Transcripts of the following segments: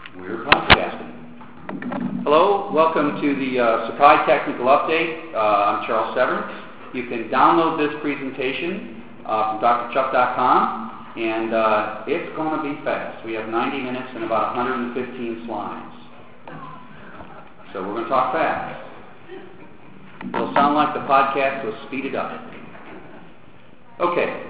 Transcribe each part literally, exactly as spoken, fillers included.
We're podcasting. Hello, welcome to the uh, Sakai Technical Update. Uh, I'm Charles Severance. You can download this presentation uh, from D R chuck dot com, and uh, it's going to be fast. We have ninety minutes and about one hundred fifteen slides. So we're going to talk fast. It'll sound like the podcast was speeded up. Okay.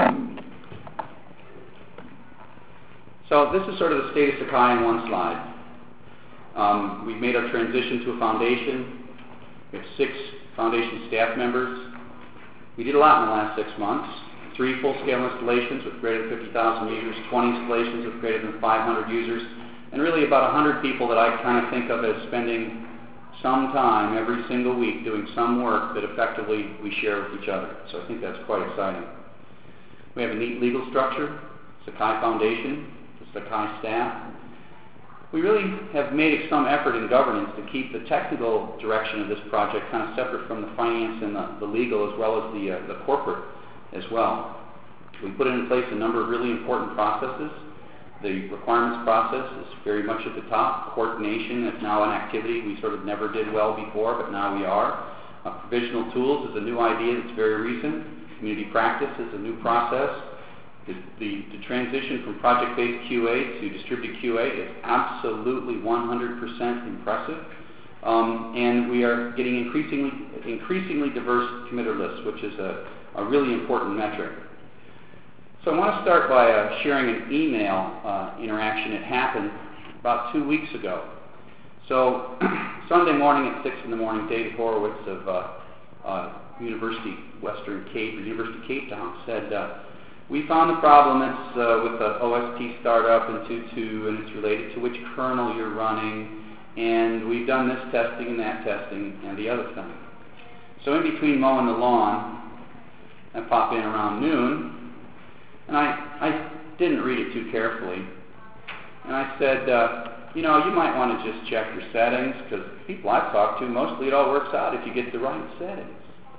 So this is sort of the state of Sakai in one slide. Um, we've made our transition to a foundation. We have six foundation staff members. We did a lot in the last six months. Three full-scale installations with greater than fifty thousand users, twenty installations with greater than five hundred users, and really about one hundred people that I kind of think of as spending some time every single week doing some work that effectively we share with each other. So I think that's quite exciting. We have a neat legal structure, Sakai Foundation, the Sakai staff. We really have made some effort in governance to keep the technical direction of this project kind of separate from the finance and the, the legal, as well as the, uh, the corporate as well. We put in place a number of really important processes. The requirements process is very much at the top. Coordination is now an activity we sort of never did well before, but now we are. Uh, provisional tools is a new idea that's very recent. Community practice is a new process. The, the, the transition from project-based Q A to distributed Q A is absolutely one hundred percent impressive. Um, and we are getting increasingly increasingly diverse committer lists, which is a, a really important metric. So I want to start by uh, sharing an email uh, interaction. It happened about two weeks ago. So Sunday morning at six in the morning, David Horowitz of uh, uh, University Western Cape, or University of Cape Town, said, uh, we found the problem. It's uh, with the O S T startup in two point two, and it's related to which kernel you're running, and we've done this testing and that testing and the other thing. So in between mowing the lawn, I pop in around noon, and I, I didn't read it too carefully, and I said, uh, you know, you might want to just check your settings, because people I've talked to, mostly it all works out if you get the right settings.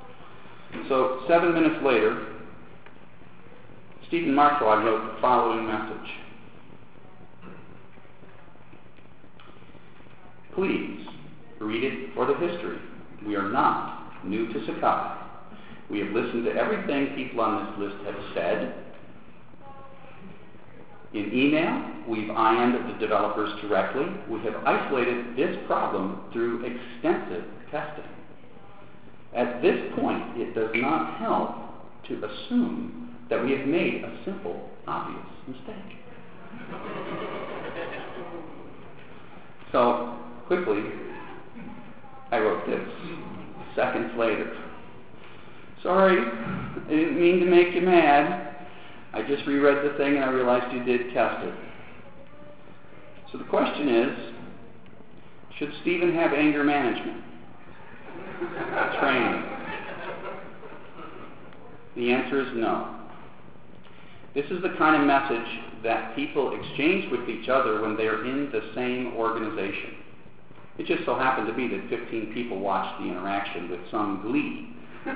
So seven minutes later, Stephen Marshall, I wrote the following message. Please read it for the history. We are not new to Sakai. We have listened to everything people on this list have said. In email, we've I M'd the developers directly. We have isolated this problem through extensive testing. At this point, it does not help to assume that we have made a simple, obvious mistake. So, quickly, I wrote this seconds later. Sorry, I didn't mean to make you mad. I just reread the thing and I realized you did test it. So the question is, should Stephen have anger management training? The answer is no. This is the kind of message that people exchange with each other when they're in the same organization. It just so happened to be that fifteen people watched the interaction with some glee.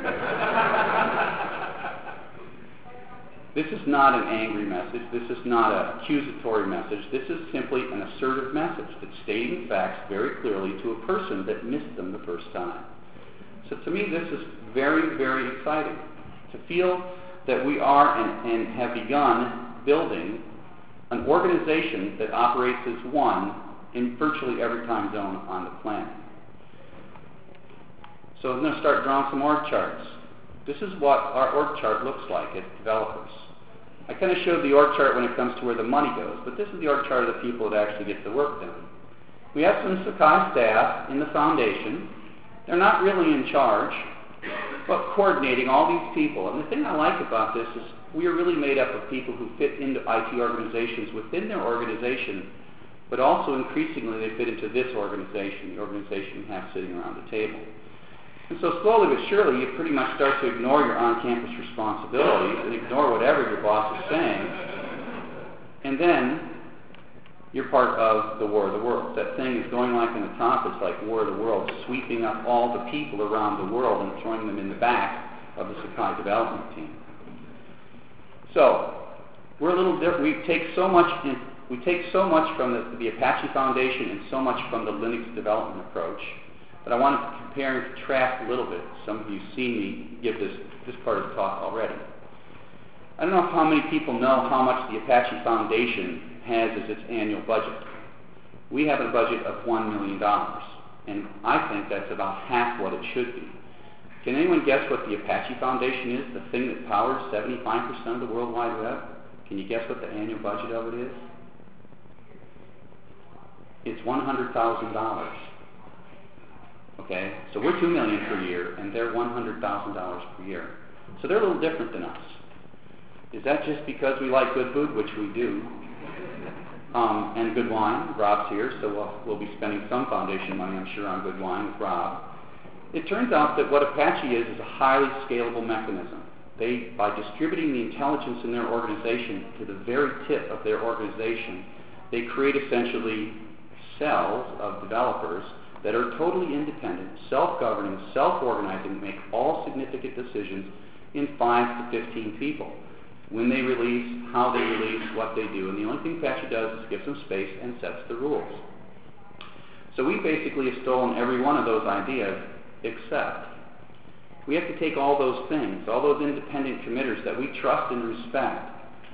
This is not an angry message. This is not an accusatory message. This is simply an assertive message that's stating facts very clearly to a person that missed them the first time. So to me, this is very, very exciting to feel that we are and, and have begun building an organization that operates as one in virtually every time zone on the planet. So I'm going to start drawing some org charts. This is what our org chart looks like as developers. I kind of showed the org chart when it comes to where the money goes, but this is the org chart of the people that actually get the work done. We have some Sakai staff in the foundation. They're not really in charge, but coordinating all these people. And the thing I like about this is we are really made up of people who fit into I T organizations within their organization, but also increasingly they fit into this organization, the organization we have sitting around the table. And so slowly but surely, you pretty much start to ignore your on-campus responsibilities and ignore whatever your boss is saying. And then you're part of the War of the Worlds. That thing is going like in the top. It's like War of the Worlds, sweeping up all the people around the world and throwing them in the back of the Sakai development team. So we're a little different. We take so much in we take so much from the, the Apache Foundation and so much from the Linux development approach, but I wanted to compare and contrast a little bit. Some of you have seen me give this, this part of the talk already. I don't know how many people know how much the Apache Foundation has as its annual budget. We have a budget of one million dollars, and I think that's about half what it should be. Can anyone guess what the Apache Foundation is, the thing that powers seventy-five percent of the World Wide Web? Can you guess what the annual budget of it is? It's one hundred thousand dollars. Okay, so we're two million dollars per year, and they're one hundred thousand dollars per year. So they're a little different than us. Is that just because we like good food, which we do, um, and good wine? Rob's here, so we'll, we'll be spending some foundation money, I'm sure, on good wine with Rob. It turns out that what Apache is is a highly scalable mechanism. They, by distributing the intelligence in their organization to the very tip of their organization, they create essentially cells of developers that are totally independent, self-governing, self-organizing, make all significant decisions in five to fifteen people. When they release, how they release, what they do. And the only thing Apache does is gives them space and sets the rules. So we basically have stolen every one of those ideas, except we have to take all those things, all those independent committers that we trust and respect.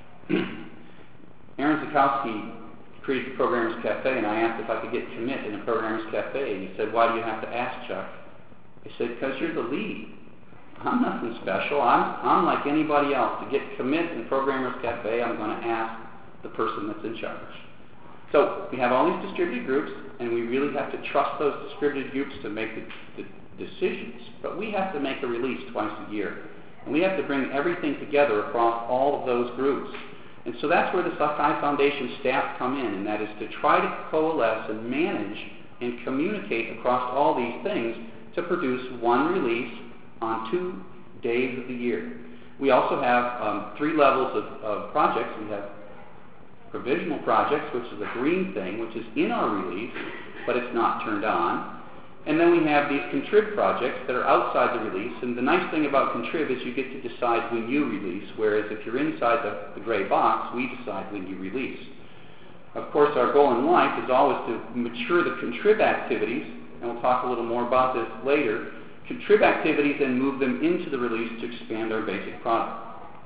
Aaron Zakowski created the Programmers Cafe, and I asked if I could get commit in a Programmers Cafe, and he said, "Why do you have to ask, Chuck?" I said, "Because you're the lead. I'm nothing special. I'm, I'm like anybody else. To get commit in Programmers Cafe, I'm going to ask the person that's in charge." So we have all these distributed groups, and we really have to trust those distributed groups to make the, the decisions. But we have to make a release twice a year. And we have to bring everything together across all of those groups. And so that's where the Sakai Foundation staff come in, and that is to try to coalesce and manage and communicate across all these things to produce one release on two days of the year. We also have um, three levels of, of projects. We have provisional projects, which is a green thing, which is in our release, but it's not turned on. And then we have these contrib projects that are outside the release. And the nice thing about contrib is you get to decide when you release, whereas if you're inside the, the gray box, we decide when you release. Of course, our goal in life is always to mature the contrib activities, and we'll talk a little more about this later, contrib activities and move them into the release to expand our basic product.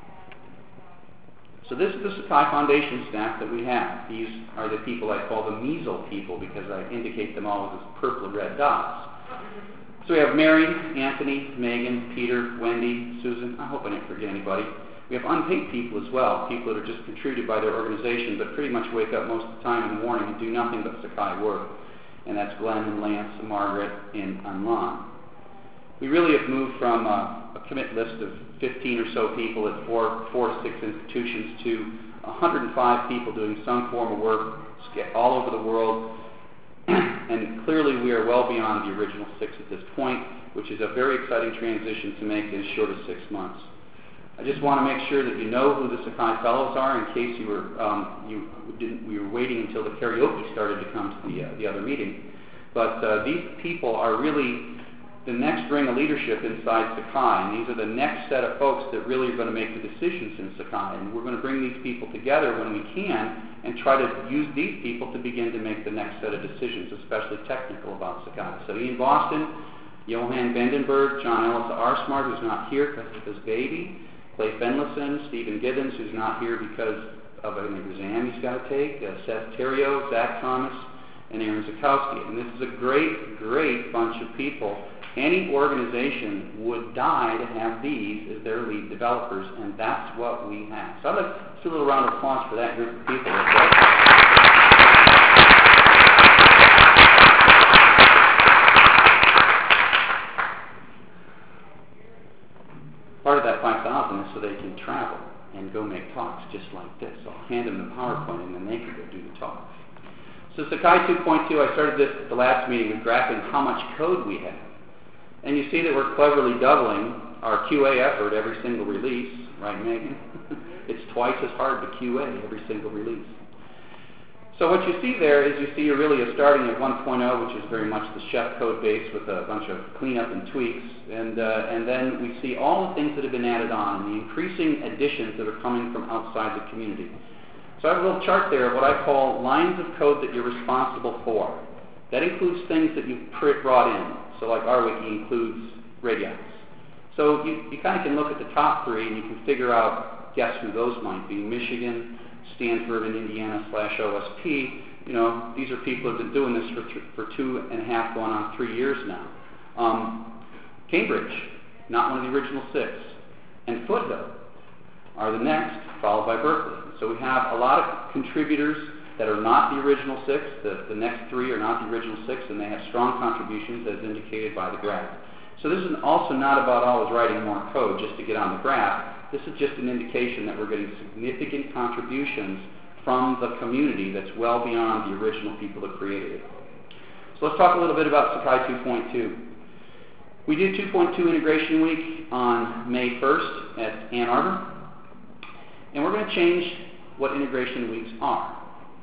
So this is the Sakai Foundation staff that we have. These are the people I call the measle people because I indicate them all as purple and red dots. So we have Mary, Anthony, Megan, Peter, Wendy, Susan. I hope I didn't forget anybody. We have unpaid people as well, people that are just contributed by their organization but pretty much wake up most of the time in the morning and do nothing but Sakai work. And that's Glenn and Lance and Margaret and Anlan. We really have moved from uh, a commit list of fifteen or so people at four, four to six institutions to one hundred five people doing some form of work all over the world. And clearly we are well beyond the original six at this point, which is a very exciting transition to make in as short as six months. I just want to make sure that you know who the Sakai Fellows are in case you were, um, you didn't, we were waiting until the karaoke started to come to the, uh, the other meeting. But uh, these people are really the next ring of leadership inside Sakai, and these are the next set of folks that really are going to make the decisions in Sakai. And we're going to bring these people together when we can and try to use these people to begin to make the next set of decisions, especially technical about Sakai. So Ian Boston, Johan Vandenberg, John Ellis Arsmart, who's not here because of his baby, Clay Fenlison, Stephen Gibbons, who's not here because of an exam he's got to take, uh, Seth Terrio, Zach Thomas, and Aaron Zakowski. And this is a great, great bunch of people. Any organization would die to have these as their lead developers, and that's what we have. So I'd like to do a little round of applause for that group of people. Part of that five thousand is so they can travel and go make talks just like this. So I'll hand them the PowerPoint, and then they can go do the talks. So Sakai two point two, I started this at the last meeting with graphing how much code we have. And you see that we're cleverly doubling our Q A effort every single release, right, Megan? It's twice as hard to Q A every single release. So what you see there is you see you're really a starting at one point oh, which is very much the chef code base with a bunch of cleanup and tweaks. And, uh, and then we see all the things that have been added on and the increasing additions that are coming from outside the community. So I have a little chart there of what I call lines of code that you're responsible for. That includes things that you've brought in. So like RWiki includes radii. So you, you kind of can look at the top three and you can figure out, guess who those might be. Michigan, Stanford, and Indiana slash O S P. You know, these are people who have been doing this for, th- for two and a half, going on three years now. Um, Cambridge, not one of the original six. And Foothill are the next, followed by Berkeley. So we have a lot of contributors that are not the original six. The, the next three are not the original six, and they have strong contributions as indicated by the graph. So this is also not about always writing more code just to get on the graph. This is just an indication that we're getting significant contributions from the community that's well beyond the original people that created it. So let's talk a little bit about Sakai two point two. We did two point two Integration Week on May first at Ann Arbor. And we're going to change what Integration Weeks are.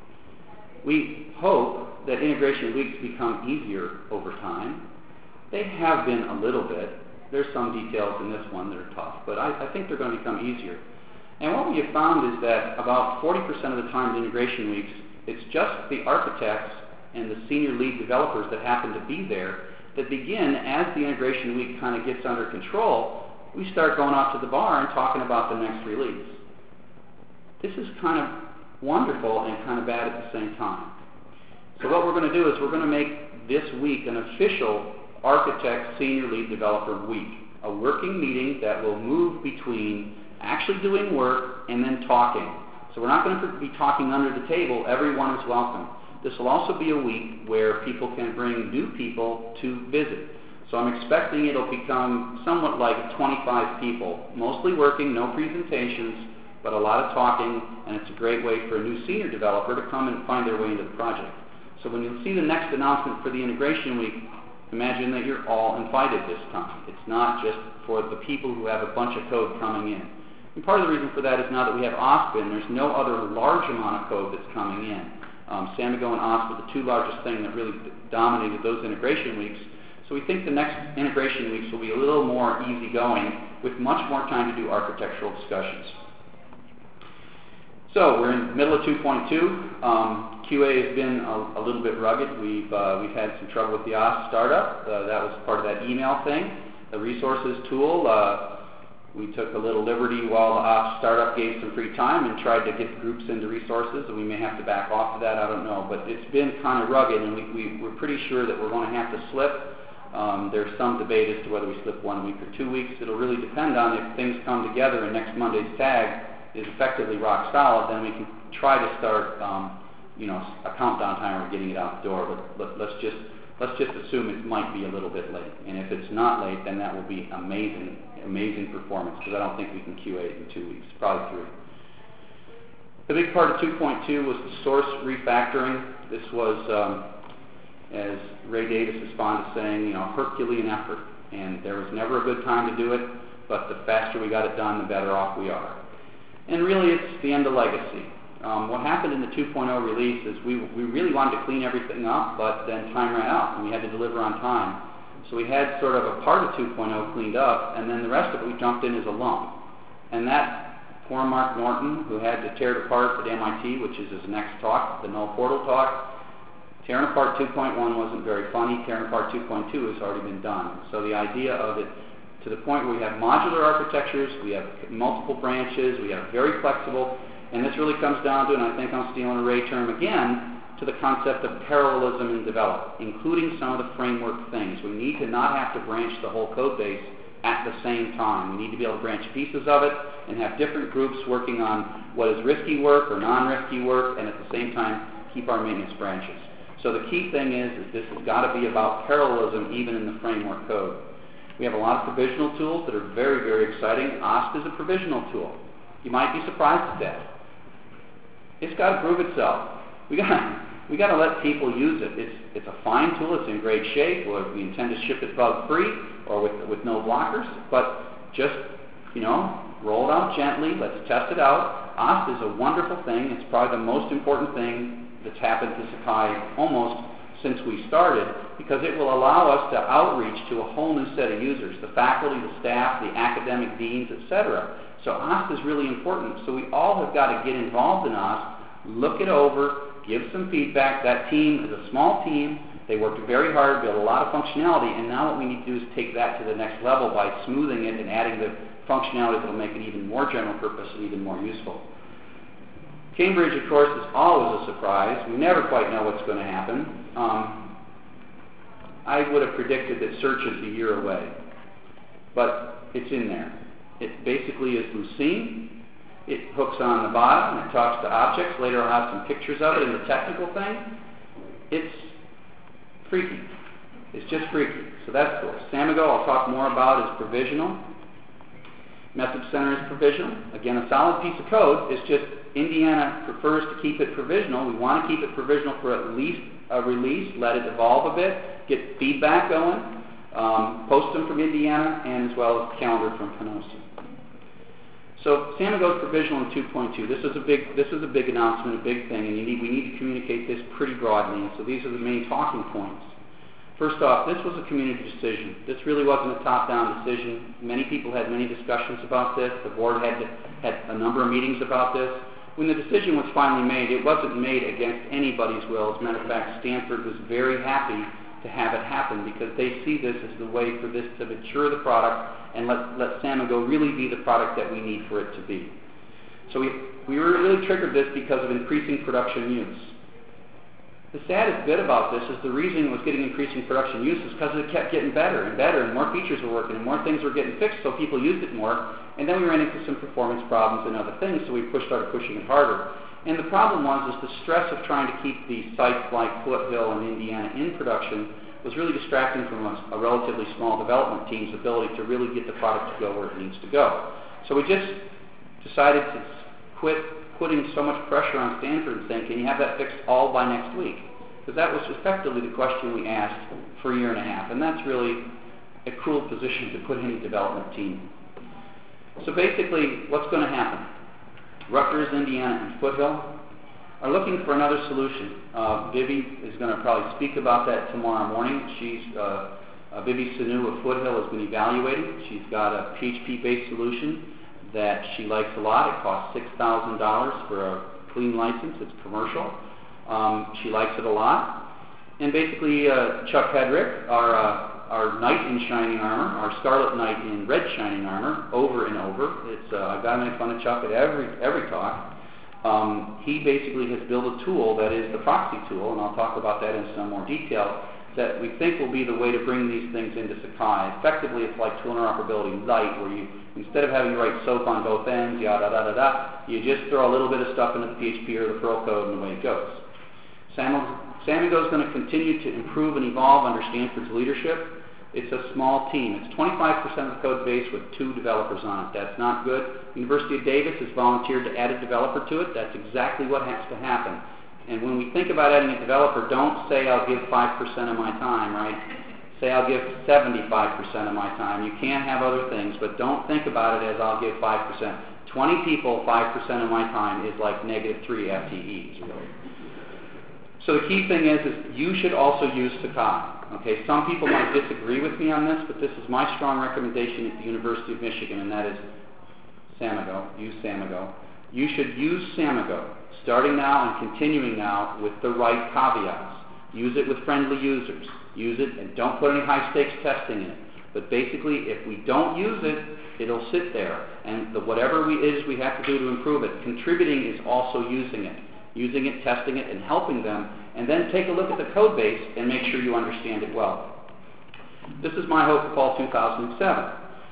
We hope that Integration Weeks become easier over time. They have been a little bit. There's some details in this one that are tough, but I, I think they're going to become easier. And what we have found is that about forty percent of the time in Integration Weeks, it's just the architects and the senior lead developers that happen to be there that begin, as the Integration Week kind of gets under control, we start going out to the bar and talking about the next release. This is kind of wonderful and kind of bad at the same time. So what we're going to do is we're going to make this week an official Architect Senior Lead Developer Week, a working meeting that will move between actually doing work and then talking. So we're not going to be talking under the table. Everyone is welcome. This will also be a week where people can bring new people to visit. So I'm expecting it'll become somewhat like twenty-five people, mostly working, no presentations, but a lot of talking, and it's a great way for a new senior developer to come and find their way into the project. So when you see the next announcement for the Integration Week, imagine that you're all invited this time. It's not just for the people who have a bunch of code coming in. And part of the reason for that is now that we have OSPIN, there's no other large amount of code that's coming in. Um, Samigo and O S P are the two largest things that really dominated those Integration Weeks. So we think the next Integration Weeks will be a little more easygoing with much more time to do architectural discussions. So we're in the middle of two point two. Um, Q A has been a, a little bit rugged. We've uh, we've had some trouble with the O S startup. Uh, that was part of that email thing. The resources tool, uh, we took a little liberty while the O S startup gave some free time and tried to get the groups into resources, and we may have to back off of that. I don't know, but it's been kind of rugged, and we, we we're pretty sure that we're going to have to slip. Um, there's some debate as to whether we slip one week or two weeks. It'll really depend on if things come together and next Monday's tag is effectively rock solid, then we can try to start, um, you know, a countdown timer of getting it out the door. But let, let's just let's just assume it might be a little bit late. And if it's not late, then that will be amazing, amazing performance, because I don't think we can Q A it in two weeks, probably three. The big part of two point two was the source refactoring. This was, um, as Ray Davis is fond of saying, you know, Herculean effort. And there was never a good time to do it, but the faster we got it done, the better off we are. And really, it's the end of legacy. Um, what happened in the two point oh release is we, we really wanted to clean everything up, but then time ran out, and we had to deliver on time. So we had sort of a part of two point oh cleaned up, and then the rest of it we jumped in as a lump. And that poor Mark Norton, who had to tear it apart at M I T, which is his next talk, the Null Portal talk, tearing apart two point one wasn't very funny. Tearing apart two point two has already been done. So the idea of it, to the point where we have modular architectures, we have multiple branches, we have very flexible, and this really comes down to, and I think I'm stealing a Ray term again, to the concept of parallelism in develop, including some of the framework things. We need to not have to branch the whole code base at the same time. We need to be able to branch pieces of it and have different groups working on what is risky work or non-risky work, and at the same time keep our maintenance branches. So the key thing is, is this has got to be about parallelism even in the framework code. We have a lot of provisional tools that are very, very exciting. O S P is a provisional tool. You might be surprised at that. It's got to prove itself. We got we got to let people use it. It's it's a fine tool. It's in great shape. Or we intend to ship it bug free or with with no blockers. But just you know, roll it out gently. Let's test it out. O S P is a wonderful thing. It's probably the most important thing that's happened to Sakai almost since we started, because it will allow us to outreach to a whole new set of users, the faculty, the staff, the academic deans, et cetera. So O S P is really important. So we all have got to get involved in O S P look it over, give some feedback. That team is a small team. They worked very hard, built a lot of functionality, and now what we need to do is take that to the next level by smoothing it and adding the functionality that will make it even more general purpose and even more useful. Cambridge, of course, is always a surprise. We never quite know what's going to happen. Um, I would have predicted that search is a year away, but it's in there. It basically is Lucene. It hooks on the bottom, and it talks to objects. Later I'll have some pictures of it in the technical thing. It's freaky. It's just freaky. So that's cool. Samigo, I'll talk more about, is provisional. Message Center is provisional. Again, a solid piece of code. It's just Indiana prefers to keep it provisional. We want to keep it provisional for at least a release, let it evolve a bit, get feedback going, um, post them from Indiana, and as well as calendar from Penosa. So Samigo is provisional in two point two. This is a big this is a big announcement, a big thing, and you need, we need to communicate this pretty broadly. So these are the main talking points. First off, this was a community decision. This really wasn't a top-down decision. Many people had many discussions about this. The board had to, had a number of meetings about this. When the decision was finally made, it wasn't made against anybody's will. As a matter of fact, Stanford was very happy to have it happen because they see this as the way for this to mature the product and let, let Samigo really be the product that we need for it to be. So we, we really triggered this because of increasing production use. The saddest bit about this is the reason it was getting increasing production use is because it kept getting better and better, and more features were working, and more things were getting fixed, so people used it more. And then we ran into some performance problems and other things, so we pushed, started pushing it harder. And the problem was is the stress of trying to keep the sites like Foothill and Indiana in production was really distracting from a, a relatively small development team's ability to really get the product to go where it needs to go. So we just decided to quit putting so much pressure on Stanford and saying, can you have that fixed all by next week? Because that was effectively the question we asked for a year and a half, and that's really a cruel position to put any development team. So basically, what's going to happen? Rutgers, Indiana, and Foothill are looking for another solution. Uh, Vivi is going to probably speak about that tomorrow morning. She's uh, uh, Vivi Sanu of Foothill has been evaluating. She's got a P H P-based solution that she likes a lot. It costs six thousand dollars for a clean license. It's commercial. Um, she likes it a lot. And basically, uh, Chuck Hedrick, our, uh, our knight in shining armor, our scarlet knight in red shining armor, over and over. It's uh, I've got to make fun of Chuck at every, every talk. Um, he basically has built a tool that is the proxy tool, and I'll talk about that in some more detail, that we think will be the way to bring these things into Sakai. Effectively, it's like tool interoperability light, where you, instead of having to write SOAP on both ends, yada, da, da, da, you just throw a little bit of stuff into the P H P or the Perl code, and away it goes. Samigo is going to continue to improve and evolve under Stanford's leadership. It's a small team. It's twenty-five percent of the code base with two developers on it. That's not good. University of Davis has volunteered to add a developer to it. That's exactly what has to happen. And when we think about adding a developer, don't say I'll give five percent of my time, right? Say I'll give seventy-five percent of my time. You can have other things, but don't think about it as I'll give five percent. twenty people, five percent of my time is like negative three F T Es, really. So the key thing is, is you should also use Sakai. Okay, some people might disagree with me on this, but this is my strong recommendation at the University of Michigan, and that is Samigo. Use Samigo. You should use Samigo, starting now and continuing now with the right caveats. Use it with friendly users. Use it, and don't put any high-stakes testing in it. But basically, if we don't use it, it'll sit there. And the, whatever we, it is we have to do to improve it, contributing is also using it. Using it, testing it, and helping them, and then take a look at the code base and make sure you understand it well. This is my hope for fall two thousand seven.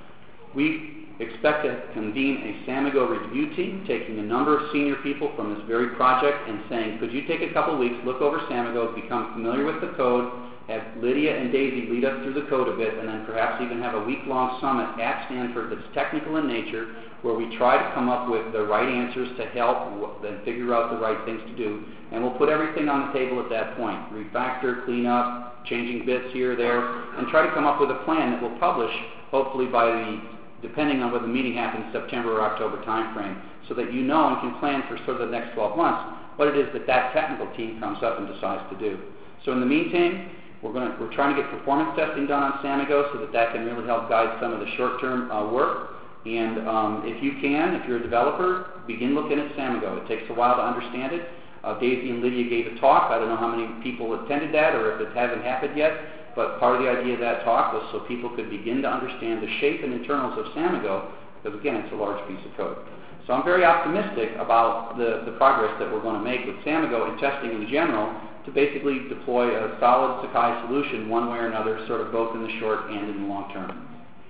We expect to convene a Samigo review team, taking a number of senior people from this very project and saying, could you take a couple weeks, look over Samigo, become familiar with the code, have Lydia and Daisy lead us through the code a bit, and then perhaps even have a week-long summit at Stanford that's technical in nature, where we try to come up with the right answers to help and figure out the right things to do. And we'll put everything on the table at that point. Refactor, clean up, changing bits here or there, and try to come up with a plan that we'll publish, hopefully by the, depending on whether the meeting happens, September or October timeframe, so that you know and can plan for sort of the next twelve months what it is that that technical team comes up and decides to do. So in the meantime, we're, going to, we're trying to get performance testing done on Samigo so that that can really help guide some of the short-term uh, work. And um, if you can, if you're a developer, begin looking at Samigo. It takes a while to understand it. Uh, Daisy and Lydia gave a talk. I don't know how many people attended that or if it hasn't happened yet, but part of the idea of that talk was so people could begin to understand the shape and internals of Samigo, because again, it's a large piece of code. So I'm very optimistic about the, the progress that we're going to make with Samigo and testing in general to basically deploy a solid Sakai solution one way or another, sort of both in the short and in the long term.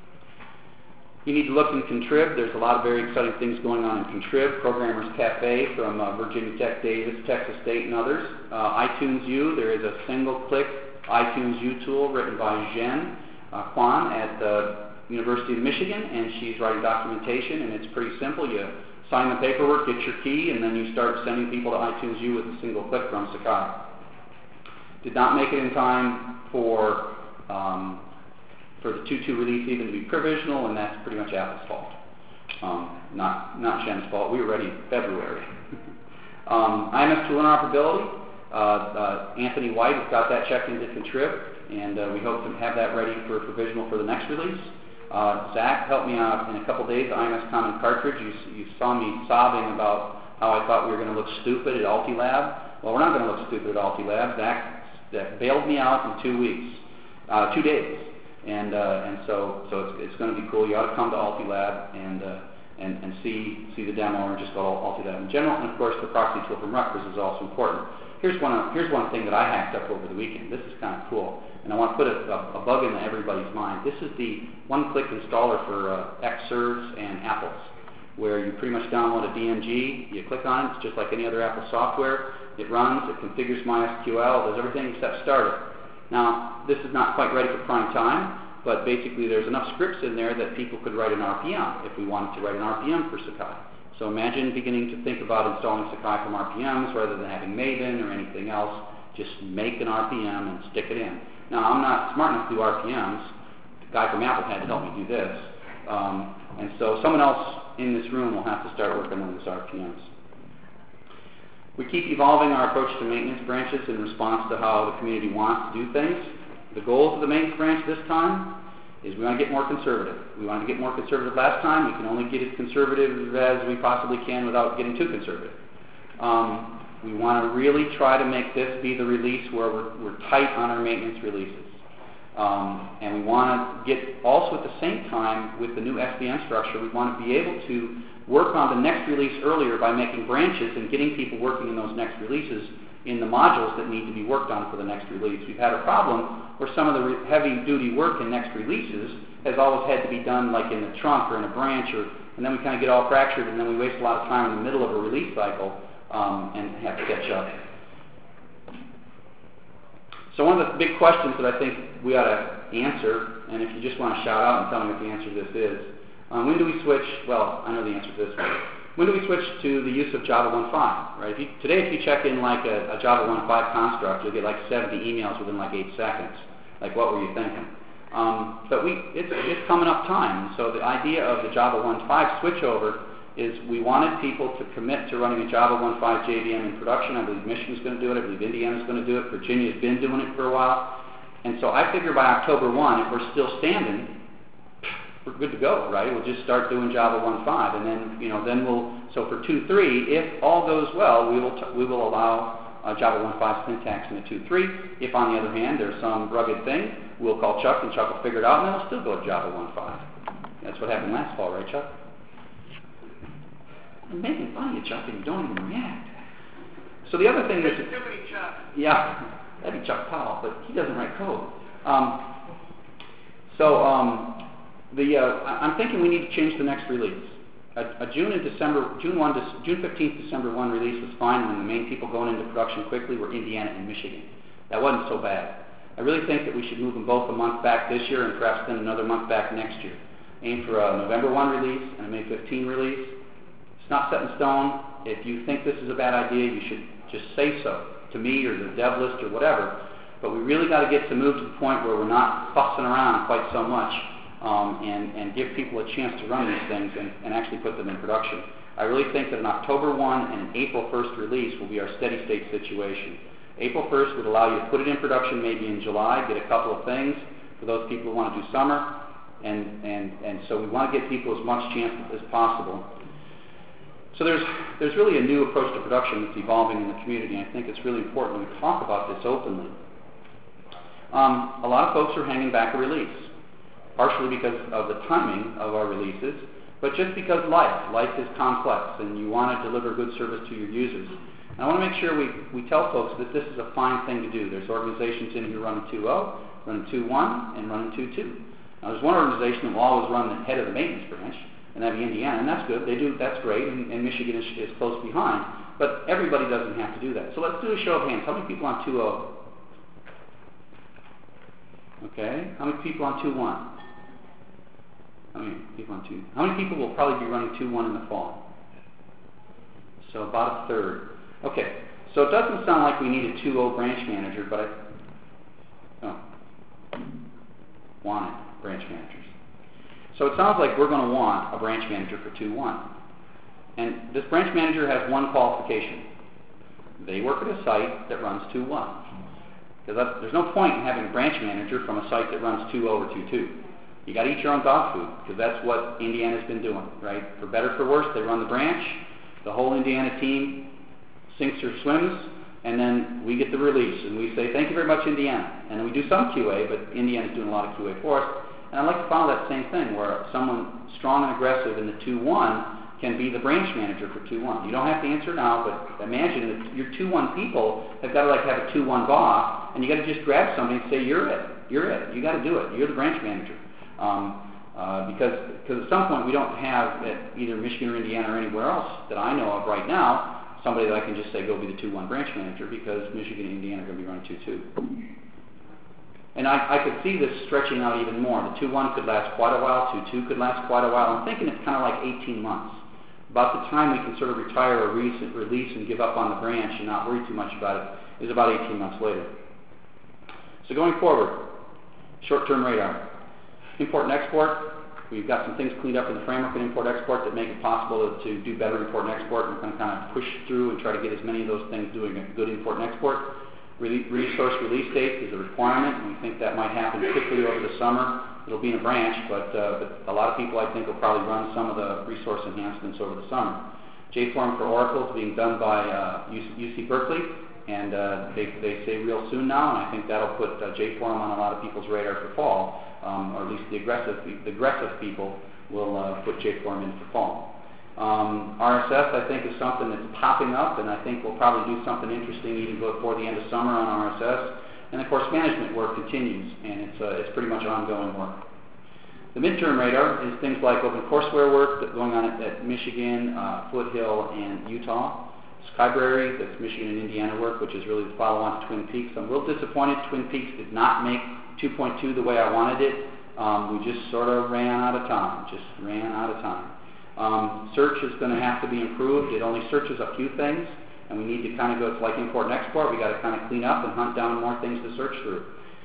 You need to look in Contrib. There's a lot of very exciting things going on in Contrib. Programmers Cafe from uh, Virginia Tech, Davis, Texas State, and others. Uh, iTunes U, there is a single-click iTunes U tool written by Zhen uh, Quan at the University of Michigan, and she's writing documentation, and it's pretty simple. You sign the paperwork, get your key, and then you start sending people to iTunes U with a single click from Sakai. Did not make it in time for um, for the two point two release even to be provisional, and that's pretty much Apple's fault. Um, not not Zhen's fault. We were ready in February. um, I M S tool interoperability. Uh, uh, Anthony White has got that checked into Contrib, and uh, we hope to have that ready for provisional for the next release. Uh, Zach helped me out in a couple days. I M S Common Cartridge. You, you saw me sobbing about how I thought we were going to look stupid at Altilab. Well, we're not going to look stupid at Altilab. Zach, Zach bailed me out in two weeks, uh, two days. And uh, and so so it's, it's going to be cool. You ought to come to Altilab and uh, and and see see the demo, or just go to Altilab in general. And of course, the proxy tool from Rutgers is also important. Here's one of, here's one thing that I hacked up over the weekend. This is kind of cool, and I want to put a, a, a bug in everybody's mind. This is the one-click installer for uh, Xserves and Apples, where you pretty much download a D M G. You click on it. It's just like any other Apple software. It runs. It configures MySQL. Does everything except start it. Now, this is not quite ready for prime time, but basically there's enough scripts in there that people could write an R P M if we wanted to write an R P M for Sakai. So imagine beginning to think about installing Sakai from R P Ms rather than having Maven or anything else. Just make an R P M and stick it in. Now, I'm not smart enough to do R P Ms. The guy from Apple had to help me do this. Um, and so someone else in this room will have to start working on those R P Ms. We keep evolving our approach to maintenance branches in response to how the community wants to do things. The goal of the maintenance branch this time is we want to get more conservative. We wanted to get more conservative last time. We can only get as conservative as we possibly can without getting too conservative. Um, we want to really try to make this be the release where we're, we're tight on our maintenance releases. Um, and we want to get also at the same time with the new S V M structure, we want to be able to work on the next release earlier by making branches and getting people working in those next releases in the modules that need to be worked on for the next release. We've had a problem where some of the re- heavy-duty work in next releases has always had to be done like in the trunk or in a branch, or, and then we kind of get all fractured, and then we waste a lot of time in the middle of a release cycle um, and have to catch up. So one of the big questions that I think we ought to answer, and if you just want to shout out and tell me what the answer to this is, um, when do we switch? Well, I know the answer to this one. When do we switch to the use of Java one point five? Right? If you, today, if you check in like a, a Java one point five construct, you'll get like seventy emails within like eight seconds. Like, what were you thinking? Um, but we, it's, it's coming up time. So the idea of the Java one point five switchover is we wanted people to commit to running a Java one point five J V M in production. I believe Michigan's going to do it. I believe Indiana's going to do it. Virginia's been doing it for a while. And so I figure by October first, if we're still standing, we're good to go, right? We'll just start doing Java one point five, and then, you know, then we'll, so for two point three, if all goes well, we will, t- we will allow uh, Java one point five syntax in the two point three. If, on the other hand, there's some rugged thing, we'll call Chuck, and Chuck will figure it out, and then we'll still go to Java one point five. That's what happened last fall, right, Chuck? I'm making fun of you, Chuck, and you don't even react. So the other thing that's... Too many Chuck. Yeah, that'd be Chuck Powell, but he doesn't write code. Um, so, um... The, uh, I'm thinking we need to change the next release. A, a June and December, June one, June fifteenth, December first release was fine when the main people going into production quickly were Indiana and Michigan. That wasn't so bad. I really think that we should move them both a month back this year and perhaps then another month back next year. Aim for a November first release and a May fifteenth release. It's not set in stone. If you think this is a bad idea, you should just say so to me or the dev list or whatever. But we really got to get to move to the point where we're not fussing around quite so much. Um, and, and give people a chance to run these things and, and actually put them in production. I really think that an October first and an April first release will be our steady state situation. April first would allow you to put it in production maybe in July, get a couple of things for those people who want to do summer, and, and, and so we want to give people as much chance as possible. So there's, there's really a new approach to production that's evolving in the community, and I think it's really important we talk about this openly. Um, a lot of folks are hanging back a release, partially because of the timing of our releases, but just because life, life is complex, and you want to deliver good service to your users. And I want to make sure we, we tell folks that this is a fine thing to do. There's organizations in here running two point oh, running two point one, and running two point two. Now there's one organization that will always run the head of the maintenance branch, and that'd be Indiana, and that's good. They do, that's great, and, and Michigan is, is close behind. But everybody doesn't have to do that. So let's do a show of hands. How many people on two point oh? Okay. How many people on two point one? How many people on two? How many people will probably be running two point one in the fall? So about a third. Okay. So it doesn't sound like we need a two point oh branch manager, but I oh, wanted branch managers. So it sounds like we're going to want a branch manager for two point one. And this branch manager has one qualification. They work at a site that runs two point one. Because there's no point in having a branch manager from a site that runs two point oh or two point two. You got to eat your own dog food, because that's what Indiana's been doing, right? For better or for worse, they run the branch, the whole Indiana team sinks or swims, and then we get the release, and we say, thank you very much, Indiana. And then we do some Q A, but Indiana's doing a lot of Q A for us. And I'd like to follow that same thing, where someone strong and aggressive in the two point one can be the branch manager for two point one. You don't have to answer now, but imagine that your two point one people have got to like have a two point one boss, and you got to just grab somebody and say, you're it, you're it, you got to do it, you're the branch manager. Um, uh, because because at some point we don't have at either Michigan or Indiana or anywhere else that I know of right now somebody that I can just say go be the two point one branch manager, because Michigan and Indiana are going to be running two point two. And I, I could see this stretching out even more. The two point one could last quite a while, two point two could last quite a while. I'm thinking it's kind of like eighteen months. About the time we can sort of retire or release and give up on the branch and not worry too much about it is about eighteen months later. So going forward, short-term radar. Import and export, we've got some things cleaned up in the framework in import export that make it possible to do better import and export. We're going to kind of push through and try to get as many of those things doing a good import and export. Re- resource release date is a requirement, and we think that might happen quickly over the summer. It'll be in a branch, but, uh, but a lot of people I think will probably run some of the resource enhancements over the summer. J FORM for Oracle is being done by uh, U C Berkeley, and uh, they, they say real soon now, and I think that'll put uh, J FORM on a lot of people's radar for fall. Um, or at least the aggressive, the aggressive people will uh, put J FORM in for fall. Um, R S S, I think, is something that's popping up, and I think we'll probably do something interesting even before the end of summer on R S S. And of course, management work continues, and it's, uh, it's pretty much ongoing work. The midterm radar is things like OpenCourseWare work that's going on at, at Michigan, uh, Foothill, and Utah. Skybrary, that's Michigan and Indiana work, which is really the follow-on to Twin Peaks. I'm a little disappointed Twin Peaks did not make two point two the way I wanted it. Um, we just sort of ran out of time, just ran out of time. Um, search is going to have to be improved. It only searches a few things, and we need to kind of go, it's like import and export, we got to kind of clean up and hunt down more things to search through.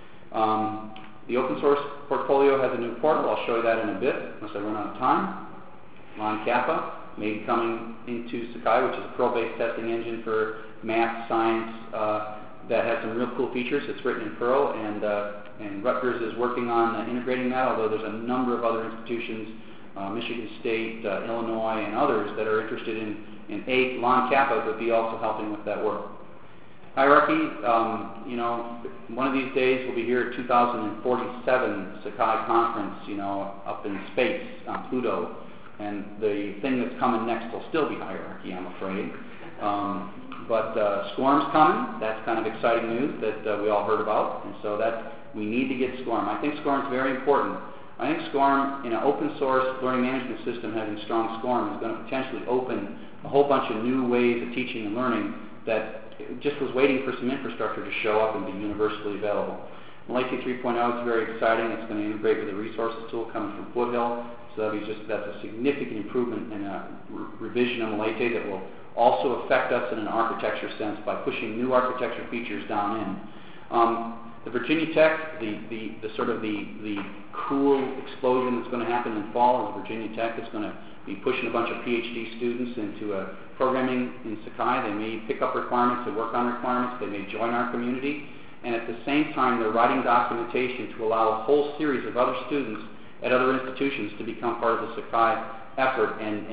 Um, the open source portfolio has a new portal. I'll show you that in a bit, unless I run out of time. Lon Kappa, maybe coming into Sakai, which is a Perl-based testing engine for math, science, uh, that has some real cool features. It's written in Perl, and uh, and Rutgers is working on uh, integrating that, although there's a number of other institutions, uh, Michigan State, uh, Illinois, and others that are interested in, in A, Lon Kappa, but B, also helping with that work. Hierarchy, um, you know, one of these days we'll be here at two thousand forty-seven Sakai conference, you know, up in space on Pluto, and the thing that's coming next will still be hierarchy, I'm afraid. Um, But uh, SCORM's coming. That's kind of exciting news that uh, we all heard about, and so that we need to get SCORM. I think SCORM's very important. I think SCORM, in an open source learning management system, having strong SCORM is going to potentially open a whole bunch of new ways of teaching and learning that just was waiting for some infrastructure to show up and be universally available. Malete three point oh is very exciting. It's going to integrate with the resources tool coming from Foothill, so that'll be just that's a significant improvement in a re- revision of Malete that will also affect us in an architecture sense by pushing new architecture features down in. Um, the Virginia Tech, the, the, the sort of the, the cool explosion that's going to happen in fall is Virginia Tech is going to be pushing a bunch of PhD students into a programming in Sakai. They may pick up requirements, they work on requirements, they may join our community, and at the same time they're writing documentation to allow a whole series of other students at other institutions to become part of the Sakai effort and, and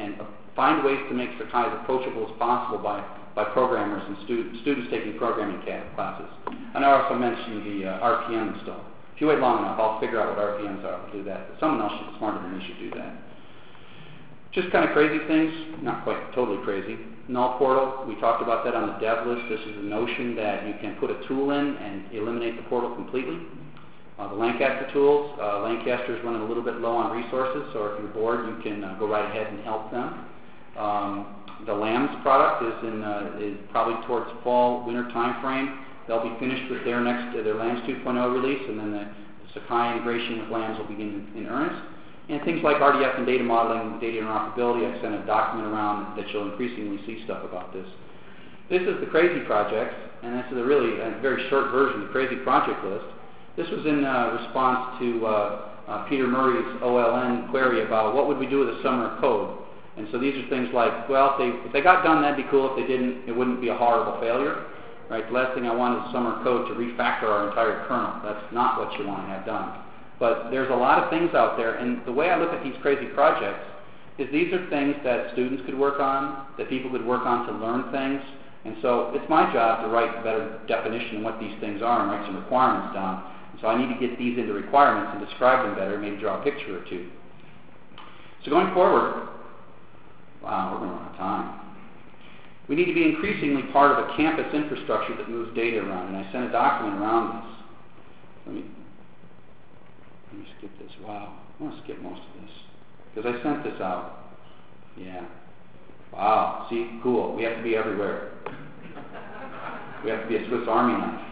find ways to make Sakai as approachable as possible by, by programmers and stu students taking programming classes. And I also mentioned the uh, R P M install. If you wait long enough, I'll figure out what R P Ms are. I'll do that. But someone else should, smarter than me should do that. Just kind of crazy things, not quite totally crazy. Null portal, we talked about that on the dev list. This is the notion that you can put a tool in and eliminate the portal completely. Uh, the Lancaster tools, uh, Lancaster is running a little bit low on resources, so if you're bored, you can uh, go right ahead and help them. Um, the LAMS product is in uh, is probably towards fall, winter time frame. They'll be finished with their next uh, their LAMS two point oh release, and then the, the Sakai integration with LAMS will begin in, in earnest. And things like R D F and data modeling, data interoperability, I've sent a document around that you'll increasingly see stuff about this. This is the crazy projects, and this is a really a very short version, the crazy project list. This was in uh, response to uh, uh, Peter Murray's O L N query about what would we do with a summer of code. And so these are things like, well, if they, if they got done, that'd be cool. If they didn't, it wouldn't be a horrible failure. Right? The last thing I want is summer code to refactor our entire kernel. That's not what you want to have done. But there's a lot of things out there, and the way I look at these crazy projects is these are things that students could work on, that people could work on to learn things. And so it's my job to write a better definition of what these things are and write some requirements down. So I need to get these into requirements and describe them better, maybe draw a picture or two. So going forward, wow, we're going to run out of time. We need to be increasingly part of a campus infrastructure that moves data around, and I sent a document around this. Let me, let me skip this. Wow, I want to skip most of this because I sent this out. Yeah. Wow, see, cool. We have to be everywhere. We have to be a Swiss Army knife.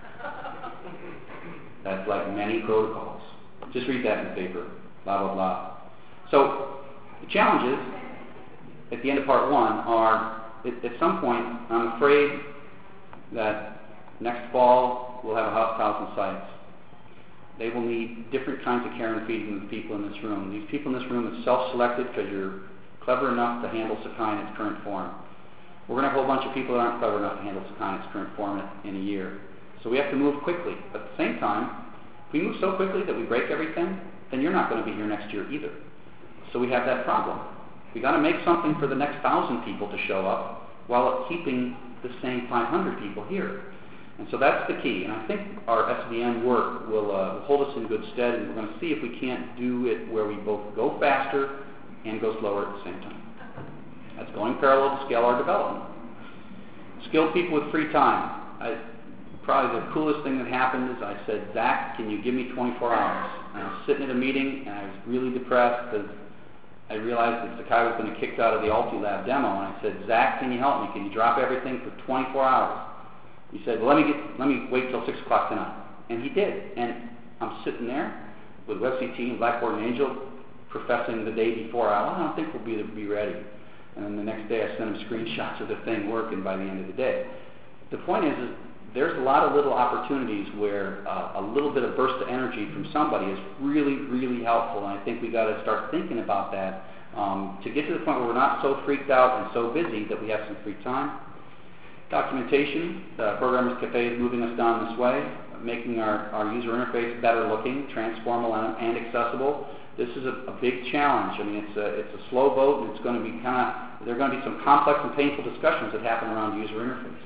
That's like many protocols. Just read that in the paper. Blah, blah, blah. So the challenges at the end of part one are, at, at some point, I'm afraid that next fall we'll have a thousand sites. They will need different kinds of care and feeding than the people in this room. These people in this room are self-selected because you're clever enough to handle Sakai in its current form. We're going to have a whole bunch of people that aren't clever enough to handle Sakai in its current form in a year. So we have to move quickly. But at the same time, if we move so quickly that we break everything, then you're not going to be here next year either. So we have that problem. We've got to make something for the next thousand people to show up while keeping the same five hundred people here. And so that's the key. And I think our S V M work will, uh, will hold us in good stead, and we're going to see if we can't do it where we both go faster and go slower at the same time. That's going parallel to scale our development. Skilled people with free time. I, probably the coolest thing that happened is I said, Zach, can you give me twenty-four hours? And I was sitting at a meeting, and I was really depressed because I realized that Sakai was going to kick out of the Altilab demo, and I said, Zach, can you help me? Can you drop everything for twenty-four hours? He said, well, let me get, let me wait till six o'clock tonight. And he did. And I'm sitting there with WebCT and Blackboard and Angel professing the day before, I don't think we'll be, be ready. And then the next day I sent him screenshots of the thing working by the end of the day. The point is, is there's a lot of little opportunities where uh, a little bit of burst of energy from somebody is really, really helpful. And I think we've got to start thinking about that um, to get to the point where we're not so freaked out and so busy that we have some free time. Documentation, the Programmers Cafe is moving us down this way, making our, our user interface better looking, transformable and, and accessible. This is a, a big challenge. I mean, it's a, it's a slow boat, and it's going to be kind of, there are going to be some complex and painful discussions that happen around user interface.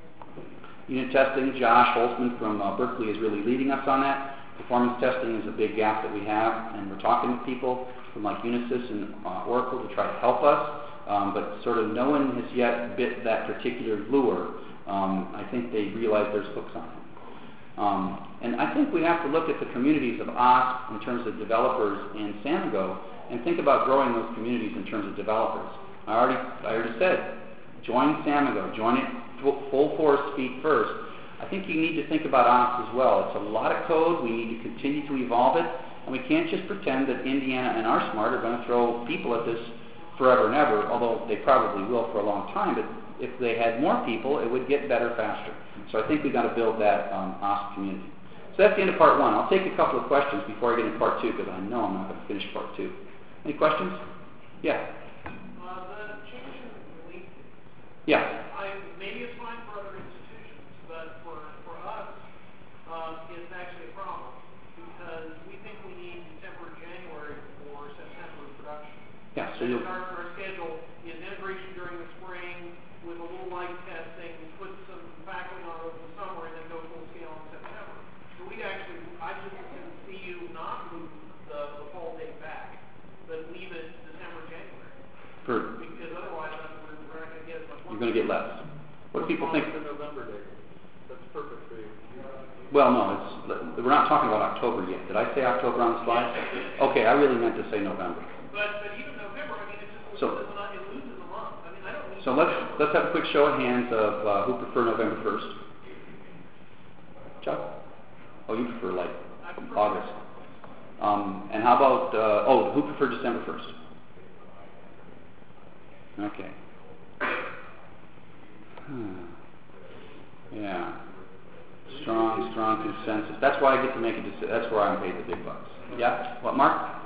Unit testing, Josh Holtzman from uh, Berkeley is really leading us on that. Performance testing is a big gap that we have, and we're talking to people from like Unisys and uh, Oracle to try to help us. Um, but sort of no one has yet bit that particular lure. Um, I think they realize there's hooks on it. Um, and I think we have to look at the communities of O S P in terms of developers and Samigo and think about growing those communities in terms of developers. I already, I already said, join Samigo, join it full force, feet first. I think you need to think about O S P as well. It's a lot of code. We need to continue to evolve it. And we can't just pretend that Indiana and RSmart are going to throw people at this forever and ever, although they probably will for a long time, but if they had more people, it would get better faster. So I think we've got to build that um, O S P community. So that's the end of part one. I'll take a couple of questions before I get into part two, because I know I'm not going to finish part two. Any questions? Yeah? Uh, the change in the link. Yeah. I, maybe it's fine for other institutions, but for, for us, um, it's actually a problem, because we think we need December, January for September production. Yeah, so you'll... Our, our schedule is Well, no, it's, we're not talking about October yet. Did I say October on the slide? Okay, I really meant to say November. But, but even November, I mean, it just So, loses, a, it loses a month. I mean, I don't need so let's let's have a quick show of hands of uh, who prefer November first. Chuck? Oh, you prefer like prefer August. Um, and how about uh, oh, who prefer December first? Okay. Hmm. Yeah. Strong, strong consensus. That's why I get to make a decision. That's where I'm paid the big bucks. Yeah? What, Mark?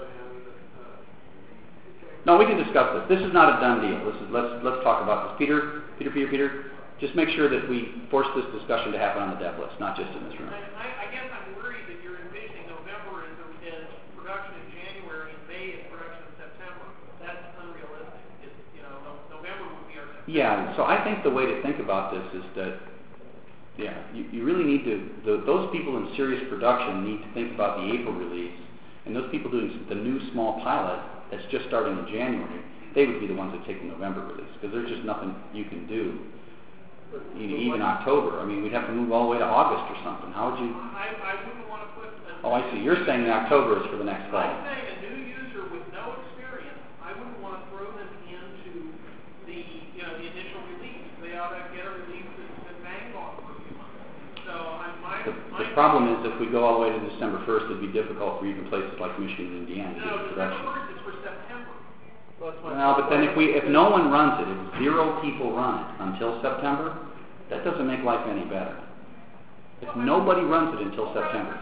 No, we can discuss this. This is not a done deal. This is let's let's talk about this. Peter, Peter, Peter, Peter. Just make sure that we force this discussion to happen on the dev list, not just in this room. I, I, I guess I'm worried that you're envisioning November as, as production in January and May as production in September. That's unrealistic. It's, you know, November would be our September. Yeah. So I think the way to think about this is that, yeah, you, you really need to. The, those people in serious production need to think about the April release, and those people doing the new small pilot that's just starting in January, they would be the ones that take the November release because there's just nothing you can do. You know, even October. I mean, we'd have to move all the way to August or something. How would you? I, I wouldn't want to put. Oh, I see. You're saying that October is for the next fall. I'm saying a new user with no experience. I wouldn't want to throw them into the, you know, the initial release. They ought to get a release that's been banged on for a few months. So I'm my. The, my the problem is if we go all the way to December first, it'd be difficult for even places like Michigan and Indiana to no, get December production. first is for September. Well, but then if we if no one runs it, if zero people run it until September, that doesn't make life any better. If nobody runs it until September.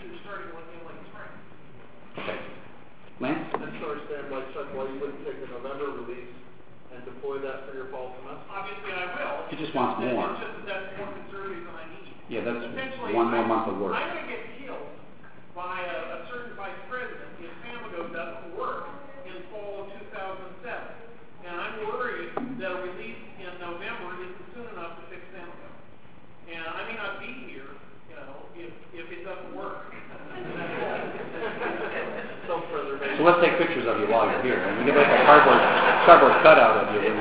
Okay. Lance? I just don't understand why, Chuck, why you wouldn't take the November release and deploy that for your fall semester. Obviously, I will. He just wants It's more. just that that's more conservative than I need. Yeah, that's Essentially, one more I- month of work. I'm going to get killed by a, a certain vice president if Samago doesn't work in fall of two thousand seven. And I'm worried that a release in November isn't soon enough to fix Samago. And I may not be here, you know, if, if it doesn't work. So let's take pictures of you while you're here. And we get like a cardboard, cardboard cutout of you.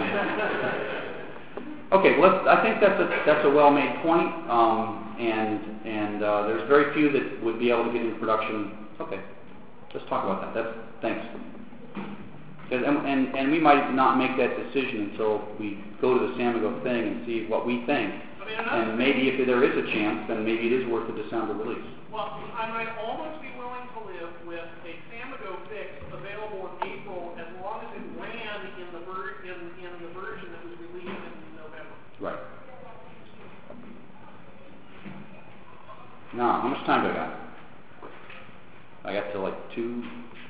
Okay, well, let's, I think that's a that's a well-made point, um, and and uh, there's very few that would be able to get into production. Okay, let's talk about that. That's thanks. And, and and we might not make that decision until we go to the Samago thing and see what we think. I mean, and maybe if there is a chance, then maybe it is worth a December release. Well, I might almost be willing to live with a Samago fix available in April as long as it ran in the ver- in, in the version that was released in November. Right. Now, how much time do I got? I got till like two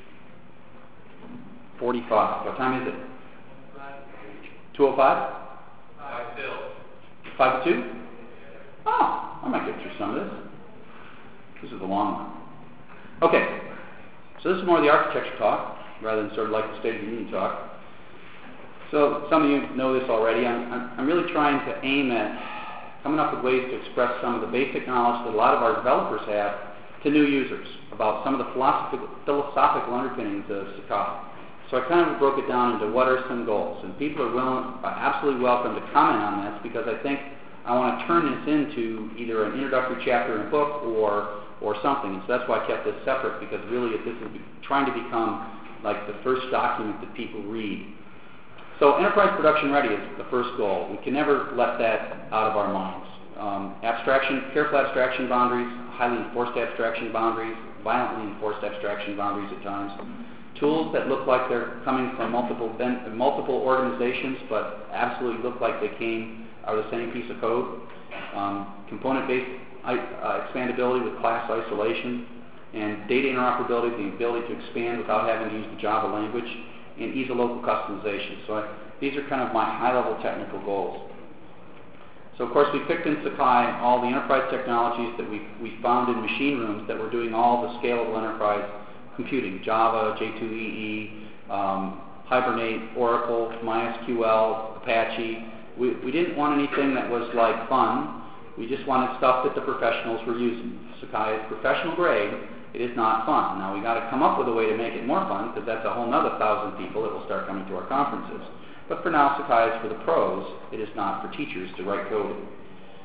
forty-five. What time is it? Two oh five? Five till. Five to two? Oh, I might get through some of this. This is the long one. Okay, so this is more of the architecture talk, rather than sort of like the State of the Union talk. So some of you know this already. I'm, I'm, I'm really trying to aim at coming up with ways to express some of the basic knowledge that a lot of our developers have to new users about some of the philosophical, philosophical underpinnings of Sakai. So I kind of broke it down into what are some goals. And people are, willing, are absolutely welcome to comment on this because I think I want to turn this into either an introductory chapter in a book or or something. And so that's why I kept this separate, because really this is trying to become like the first document that people read. So enterprise production ready is the first goal. We can never let that out of our minds. Um, abstraction, careful abstraction boundaries, highly enforced abstraction boundaries, violently enforced abstraction boundaries at times. Tools that look like they're coming from multiple ben- multiple organizations, but absolutely look like they came out of the same piece of code. Um, component-based uh, expandability with class isolation, and data interoperability, the ability to expand without having to use the Java language, and ease of local customization. So I, these are kind of my high-level technical goals. So of course we picked in Sakai all the enterprise technologies that we we found in machine rooms that were doing all the scalable enterprise computing: Java, J two E E, um, Hibernate, Oracle, MySQL, Apache. We, we didn't want anything that was like fun. We just wanted stuff that the professionals were using. Sakai is professional grade. It is not fun. Now we got to come up with a way to make it more fun, because that's a whole other thousand people that will start coming to our conferences. But for now, Sakai is for the pros. It is not for teachers to write code.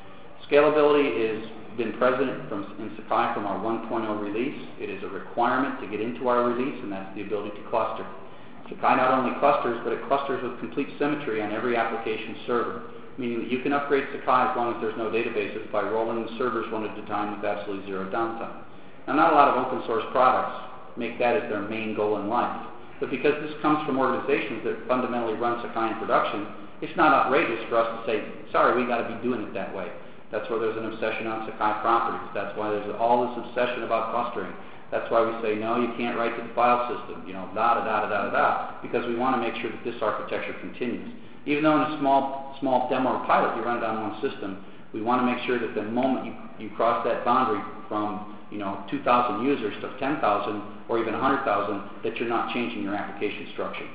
Scalability has been present from, in Sakai from our one point oh release. It is a requirement to get into our release, and that's the ability to cluster. Sakai not only clusters, but it clusters with complete symmetry on every application server, meaning that you can upgrade Sakai as long as there's no databases by rolling the servers one at a time with absolutely zero downtime. Now, not a lot of open source products make that as their main goal in life, but because this comes from organizations that fundamentally run Sakai in production, it's not outrageous for us to say, sorry, we got to be doing it that way. That's why there's an obsession on Sakai properties. That's why there's all this obsession about clustering. That's why we say, no, you can't write to the file system, you know, da da da da da da, because we want to make sure that this architecture continues. Even though in a small small demo or pilot you run it on one system, we want to make sure that the moment you, you cross that boundary from, you know, two thousand users to ten thousand or even one hundred thousand, that you're not changing your application structure.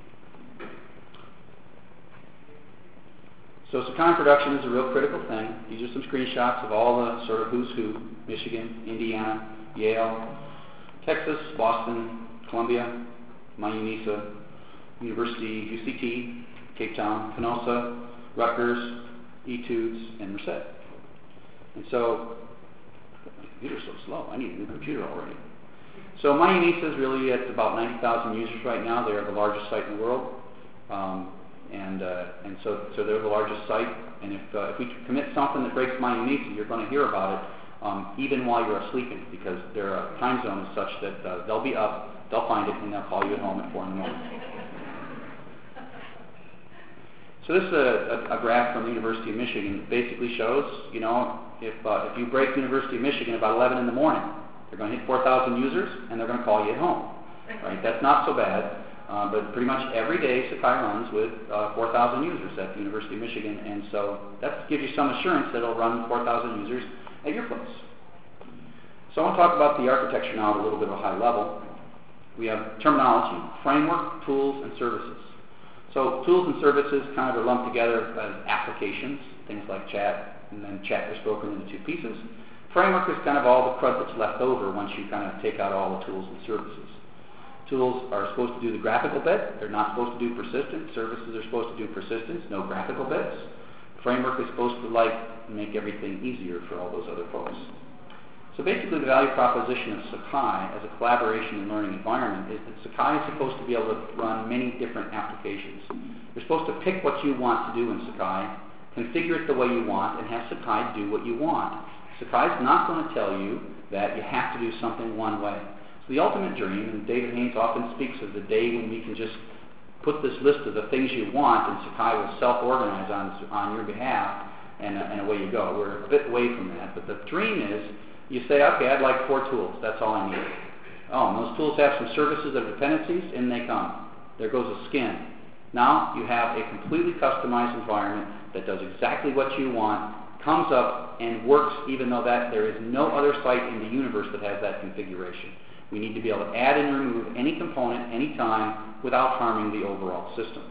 So Sakai production is a real critical thing. These are some screenshots of all the sort of who's who: Michigan, Indiana, Yale, Texas, Boston, Columbia, Mayunisa, University, U C T, Cape Town, Kenosha, Rutgers, Etudes, and Merced. And so, my computer's so slow, I need a new computer already. So Mayunisa is really at about ninety thousand users right now. They are the largest site in the world. Um, and uh, and so, so they're the largest site. And if, uh, if we commit something that breaks Mayunisa, you're going to hear about it um, even while you're sleeping, because their uh, time zone is such that uh, they'll be up, they'll find it, and they'll call you at home at four in the morning. So this is a, a, a graph from the University of Michigan that basically shows, you know, if, uh, if you break University of Michigan about eleven in the morning, they're going to hit four thousand users, and they're going to call you at home. Right? That's not so bad, uh, but pretty much every day Sakai runs with uh, four thousand users at the University of Michigan, and so that gives you some assurance that it'll run four thousand users at your place. So I want to talk about the architecture now at a little bit of a high level. We have terminology, framework, tools, and services. So tools and services kind of are lumped together as applications, things like chat, and then chat is broken into two pieces. Framework is kind of all the crud that's left over once you kind of take out all the tools and services. Tools are supposed to do the graphical bit. They're not supposed to do persistence. Services are supposed to do persistence, no graphical bits. Framework is supposed to like make everything easier for all those other folks. So basically the value proposition of Sakai as a collaboration and learning environment is that Sakai is supposed to be able to run many different applications. You're supposed to pick what you want to do in Sakai, configure it the way you want, and have Sakai do what you want. Sakai is not going to tell you that you have to do something one way. So the ultimate dream, and David Haynes often speaks of the day when we can just put this list of the things you want and Sakai will self-organize on, on your behalf, and, uh, and away you go. We're a bit away from that, but the dream is you say, okay, I'd like four tools. That's all I need. Oh, and those tools have some services or dependencies, in they come. There goes a skin. Now you have a completely customized environment that does exactly what you want, comes up, and works even though that there is no other site in the universe that has that configuration. We need to be able to add and remove any component, anytime, without harming the overall system.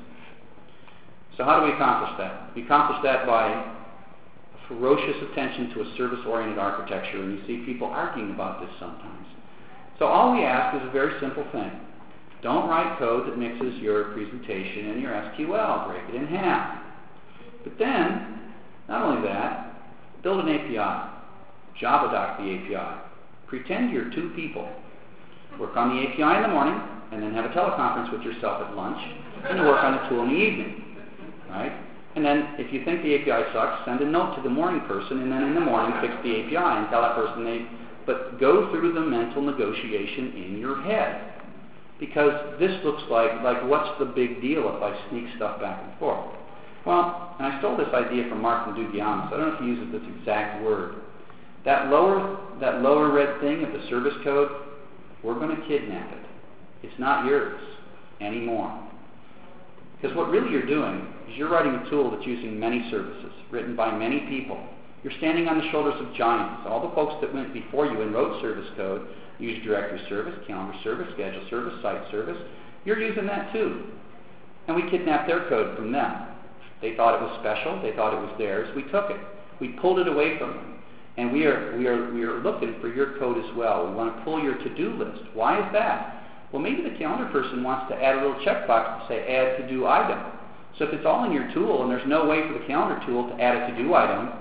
So how do we accomplish that? We accomplish that by ferocious attention to a service-oriented architecture, and you see people arguing about this sometimes. So all we ask is a very simple thing. Don't write code that mixes your presentation and your S Q L. Break it in half. But then, not only that, build an A P I. Java dock the A P I. Pretend you're two people. Work on the A P I in the morning, and then have a teleconference with yourself at lunch, and you work on the tool in the evening. Right? And then, if you think the A P I sucks, send a note to the morning person, and then in the morning fix the A P I and tell that person they... But go through the mental negotiation in your head. Because this looks like, like what's the big deal if I sneak stuff back and forth? Well, and I stole this idea from Martin Dugiamas. I don't know if he uses this exact word. That lower, that lower red thing of the service code, we're going to kidnap it. It's not yours anymore. Because what really you're doing is you're writing a tool that's using many services, written by many people. You're standing on the shoulders of giants. All the folks that went before you and wrote service code, used directory service, calendar service, schedule service, site service. You're using that too. And we kidnapped their code from them. They thought it was special. They thought it was theirs. We took it. We pulled it away from them. And we are, we are, we are looking for your code as well. We want to pull your to-do list. Why is that? Well, maybe the calendar person wants to add a little checkbox to say add to-do item. So if it's all in your tool and there's no way for the calendar tool to add a to-do item,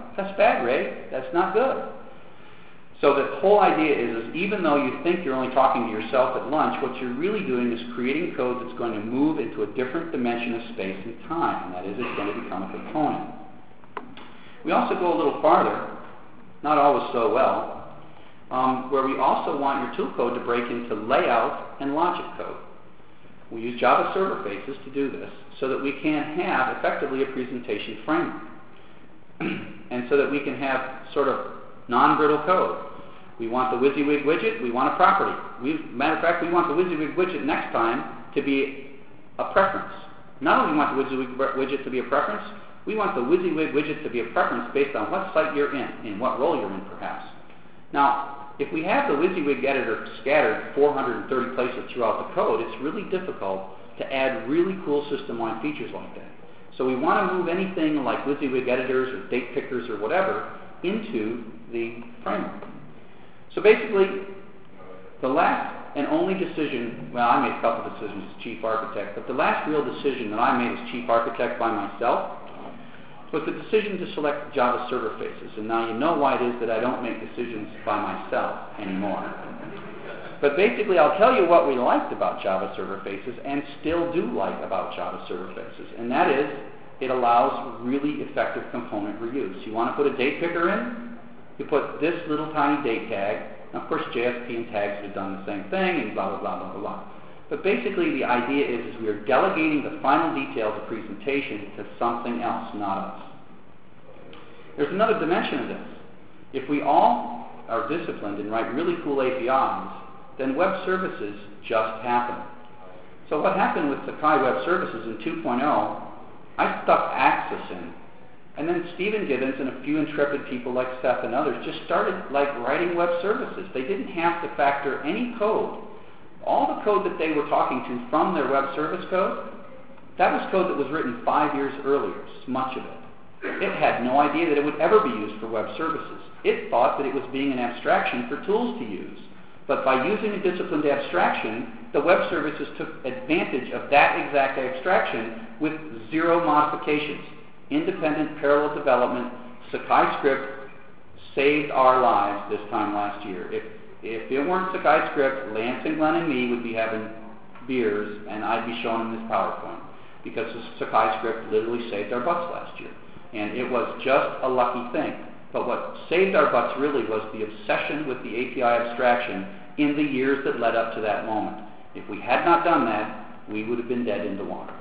That's bad, Ray. That's not good. So the whole idea is, is even though you think you're only talking to yourself at lunch, what you're really doing is creating code that's going to move into a different dimension of space and time, and that is it's going to become a component. We also go a little farther, not always so well, um, where we also want your tool code to break into layout and logic code. We use Java server faces to do this so that we can have effectively a presentation framework. And so that we can have sort of non-brittle code. We want the WYSIWYG widget, we want a property. We, matter of fact, we want the WYSIWYG widget next time to be a preference. Not only do we want the WYSIWYG widget to be a preference, we want the WYSIWYG widget to be a preference based on what site you're in, in what role you're in perhaps. Now, if we have the WYSIWYG editor scattered four hundred thirty places throughout the code, it's really difficult to add really cool system-wide features like that. So we want to move anything like WYSIWYG editors or date pickers or whatever into the framework. So basically, the last and only decision, well, I made a couple decisions as chief architect, but the last real decision that I made as chief architect by myself was the decision to select Java server faces. And now you know why it is that I don't make decisions by myself anymore. But basically, I'll tell you what we liked about Java server faces and still do like about Java server faces. And that is, it allows really effective component reuse. You want to put a date picker in? You put this little tiny date tag. Now, of course, J S P and tags have done the same thing, and blah, blah, blah, blah, blah, blah. But basically, the idea is, is we are delegating the final details of presentation to something else, not us. There's another dimension of this. If we all are disciplined and write really cool A P Is, then web services just happen. So what happened with Sakai Web Services in two point oh, I stuck Axis in. And then Stephen Gibbons and a few intrepid people like Seth and others just started like writing web services. They didn't have to factor any code. All the code that they were talking to from their web service code, that was code that was written five years earlier, much of it. It had no idea that it would ever be used for web services. It thought that it was being an abstraction for tools to use. But by using a disciplined abstraction, the web services took advantage of that exact abstraction with zero modifications. Independent parallel development. Sakai script saved our lives this time last year. If, if it weren't Sakai script, Lance and Glenn and me would be having beers and I'd be showing them this PowerPoint because the Sakai script literally saved our butts last year. And it was just a lucky thing. But what saved our butts really was the obsession with the A P I abstraction in the years that led up to that moment. If we had not done that, we would have been dead in the water.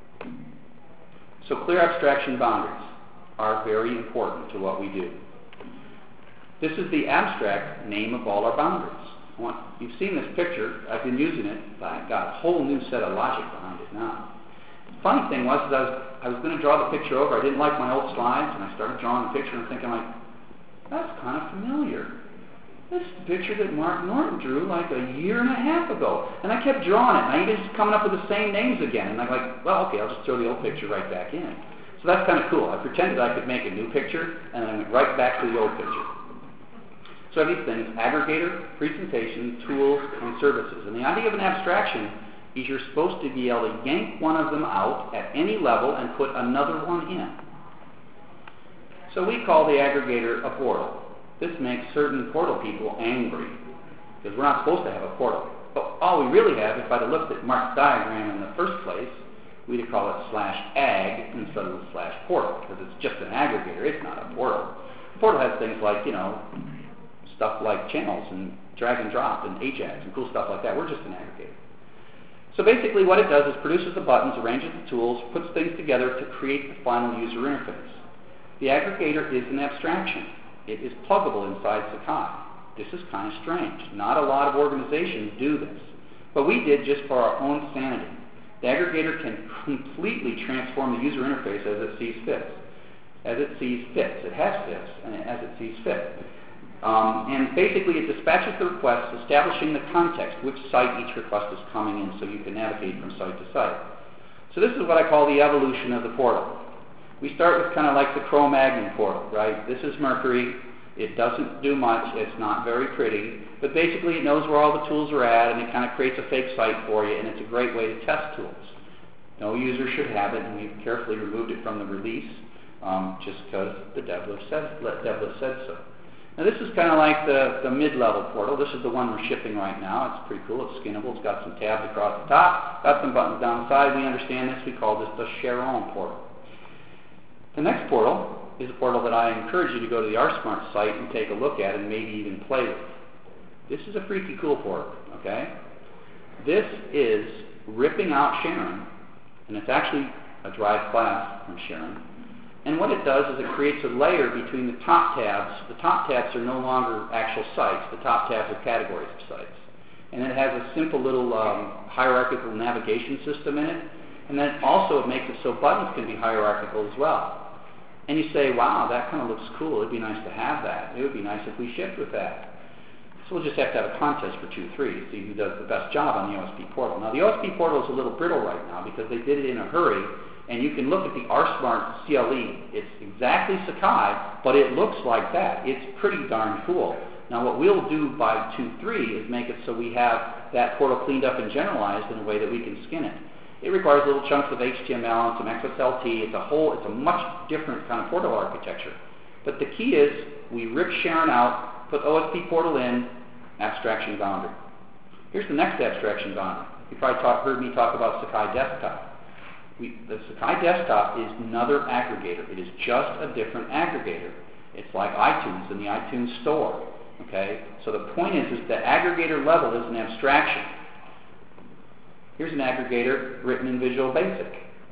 So clear abstraction boundaries are very important to what we do. This is the abstract name of all our boundaries. I want, you've seen this picture. I've been using it, but I've got a whole new set of logic behind it now. The funny thing was, is I was, I was going to draw the picture over. I didn't like my old slides, and I started drawing the picture and thinking, like, that's kind of familiar. This is the picture that Mark Norton drew like a year and a half ago. And I kept drawing it, and I even just coming up with the same names again. And I'm like, well, okay, I'll just throw the old picture right back in. So that's kind of cool. I pretended I could make a new picture, and then I went right back to the old picture. So I have these things: aggregator, presentation, tools, and services. And the idea of an abstraction is you're supposed to be able to yank one of them out at any level and put another one in. So we call the aggregator a portal. This makes certain portal people angry, because we're not supposed to have a portal. But all we really have, if I'd have looked at Mark's diagram in the first place, we'd call it slash ag instead of slash portal, because it's just an aggregator, it's not a portal. A portal has things like, you know, stuff like channels and drag and drop and Ajax and cool stuff like that. We're just an aggregator. So basically what it does is produces the buttons, arranges the tools, puts things together to create the final user interface. The aggregator is an abstraction. It is pluggable inside Sakai. This is kind of strange. Not a lot of organizations do this. But we did just for our own sanity. The aggregator can completely transform the user interface as it sees fit. As it sees fits. It has fits, and as it sees fit. Um, and basically it dispatches the request, establishing the context, which site each request is coming in, so you can navigate from site to site. So this is what I call the evolution of the portal. We start with kind of like the Cro-Magnon portal, right? This is Mercury. It doesn't do much. It's not very pretty. But basically it knows where all the tools are at, and it kind of creates a fake site for you, and it's a great way to test tools. No user should have it, and we've carefully removed it from the release. um, just because the devlib said, devlib said so. Now this is kind of like the, the mid-level portal. This is the one we're shipping right now. It's pretty cool. It's skinnable. It's got some tabs across the top, got some buttons down the side. We understand this. We call this the Sharon portal. The next portal is a portal that I encourage you to go to the RSmart site and take a look at and maybe even play with. This is a freaky cool portal, okay? This is ripping out Sharon, and it's actually a derived class from Sharon. And what it does is it creates a layer between the top tabs. The top tabs are no longer actual sites. The top tabs are categories of sites. And it has a simple little um, hierarchical navigation system in it. And then also it makes it so buttons can be hierarchical as well. And you say, wow, that kind of looks cool. It would be nice to have that. It would be nice if we shipped with that. So we'll just have to have a contest for two three to see who does the best job on the O S P portal. Now the O S P portal is a little brittle right now because they did it in a hurry. And you can look at the RSmart C L E. It's exactly Sakai, but it looks like that. It's pretty darn cool. Now what we'll do by two three is make it so we have that portal cleaned up and generalized in a way that we can skin it. It requires little chunks of H T M L and some X S L T. It's a whole, it's a much different kind of portal architecture. But the key is we rip Sharon out, put O S P portal in, abstraction boundary. Here's the next abstraction boundary. You probably talk, heard me talk about Sakai Desktop. We, the Sakai Desktop is another aggregator. It is just a different aggregator. It's like iTunes in the iTunes Store. Okay? So the point is, is the aggregator level is an abstraction. Here's an aggregator written in Visual Basic.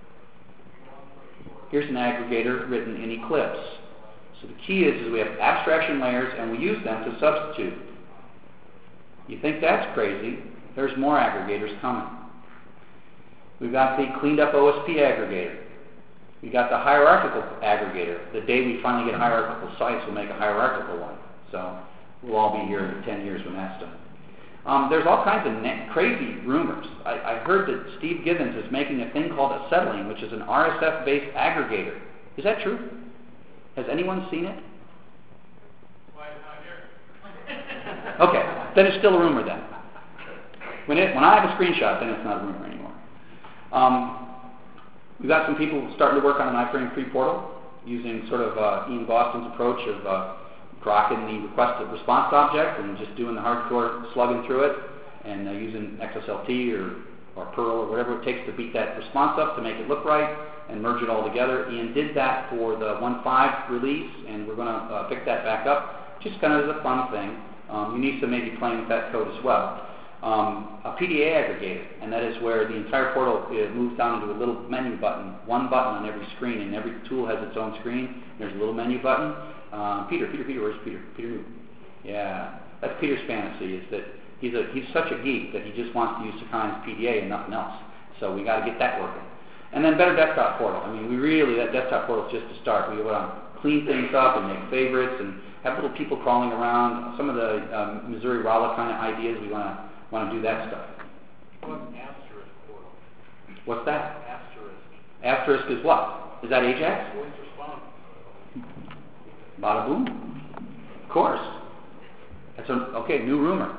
Here's an aggregator written in Eclipse. So the key is, is we have abstraction layers and we use them to substitute. You think that's crazy? There's more aggregators coming. We've got the cleaned up O S P aggregator. We've got the hierarchical aggregator. The day we finally get hierarchical sites, we'll make a hierarchical one. So we'll all be here in ten years when that's done. Um, there's all kinds of na- crazy rumors. I, I heard that Steve Gibbons is making a thing called Acetylene, which is an R S F-based aggregator. Is that true? Has anyone seen it? Why it's not here? Okay, then it's still a rumor then. When, it, when I have a screenshot, then it's not a rumor anymore. Um, we've got some people starting to work on an iframe free portal using sort of uh, Ian Boston's approach of uh, grokking the request response object and just doing the hardcore slugging through it and uh, using X S L T or, or Perl or whatever it takes to beat that response up to make it look right and merge it all together. Ian did that for the one point five release, and we're going to uh, pick that back up just kind of as a fun thing. Um, Unisa may be playing with that code as well. Um, a P D A aggregator, and that is where the entire portal uh, moves down into a little menu button, one button on every screen, and every tool has its own screen. There's a little menu button. Um, Peter, Peter, Peter, where's Peter? Peter Newton. Yeah, that's Peter's fantasy, is that he's a he's such a geek that he just wants to use Sakai's P D A and nothing else. So we got to get that working. And then better desktop portal. I mean, we really, that desktop portal is just a start. We want to clean things up and make favorites and have little people crawling around. Some of the um, Missouri Rolla kind of ideas, we want to want to do that stuff. What's asterisk portal? What's that? Asterisk. Asterisk is what? Is that Ajax? Voice response. Bada boom. Of course. That's a, okay, new rumor.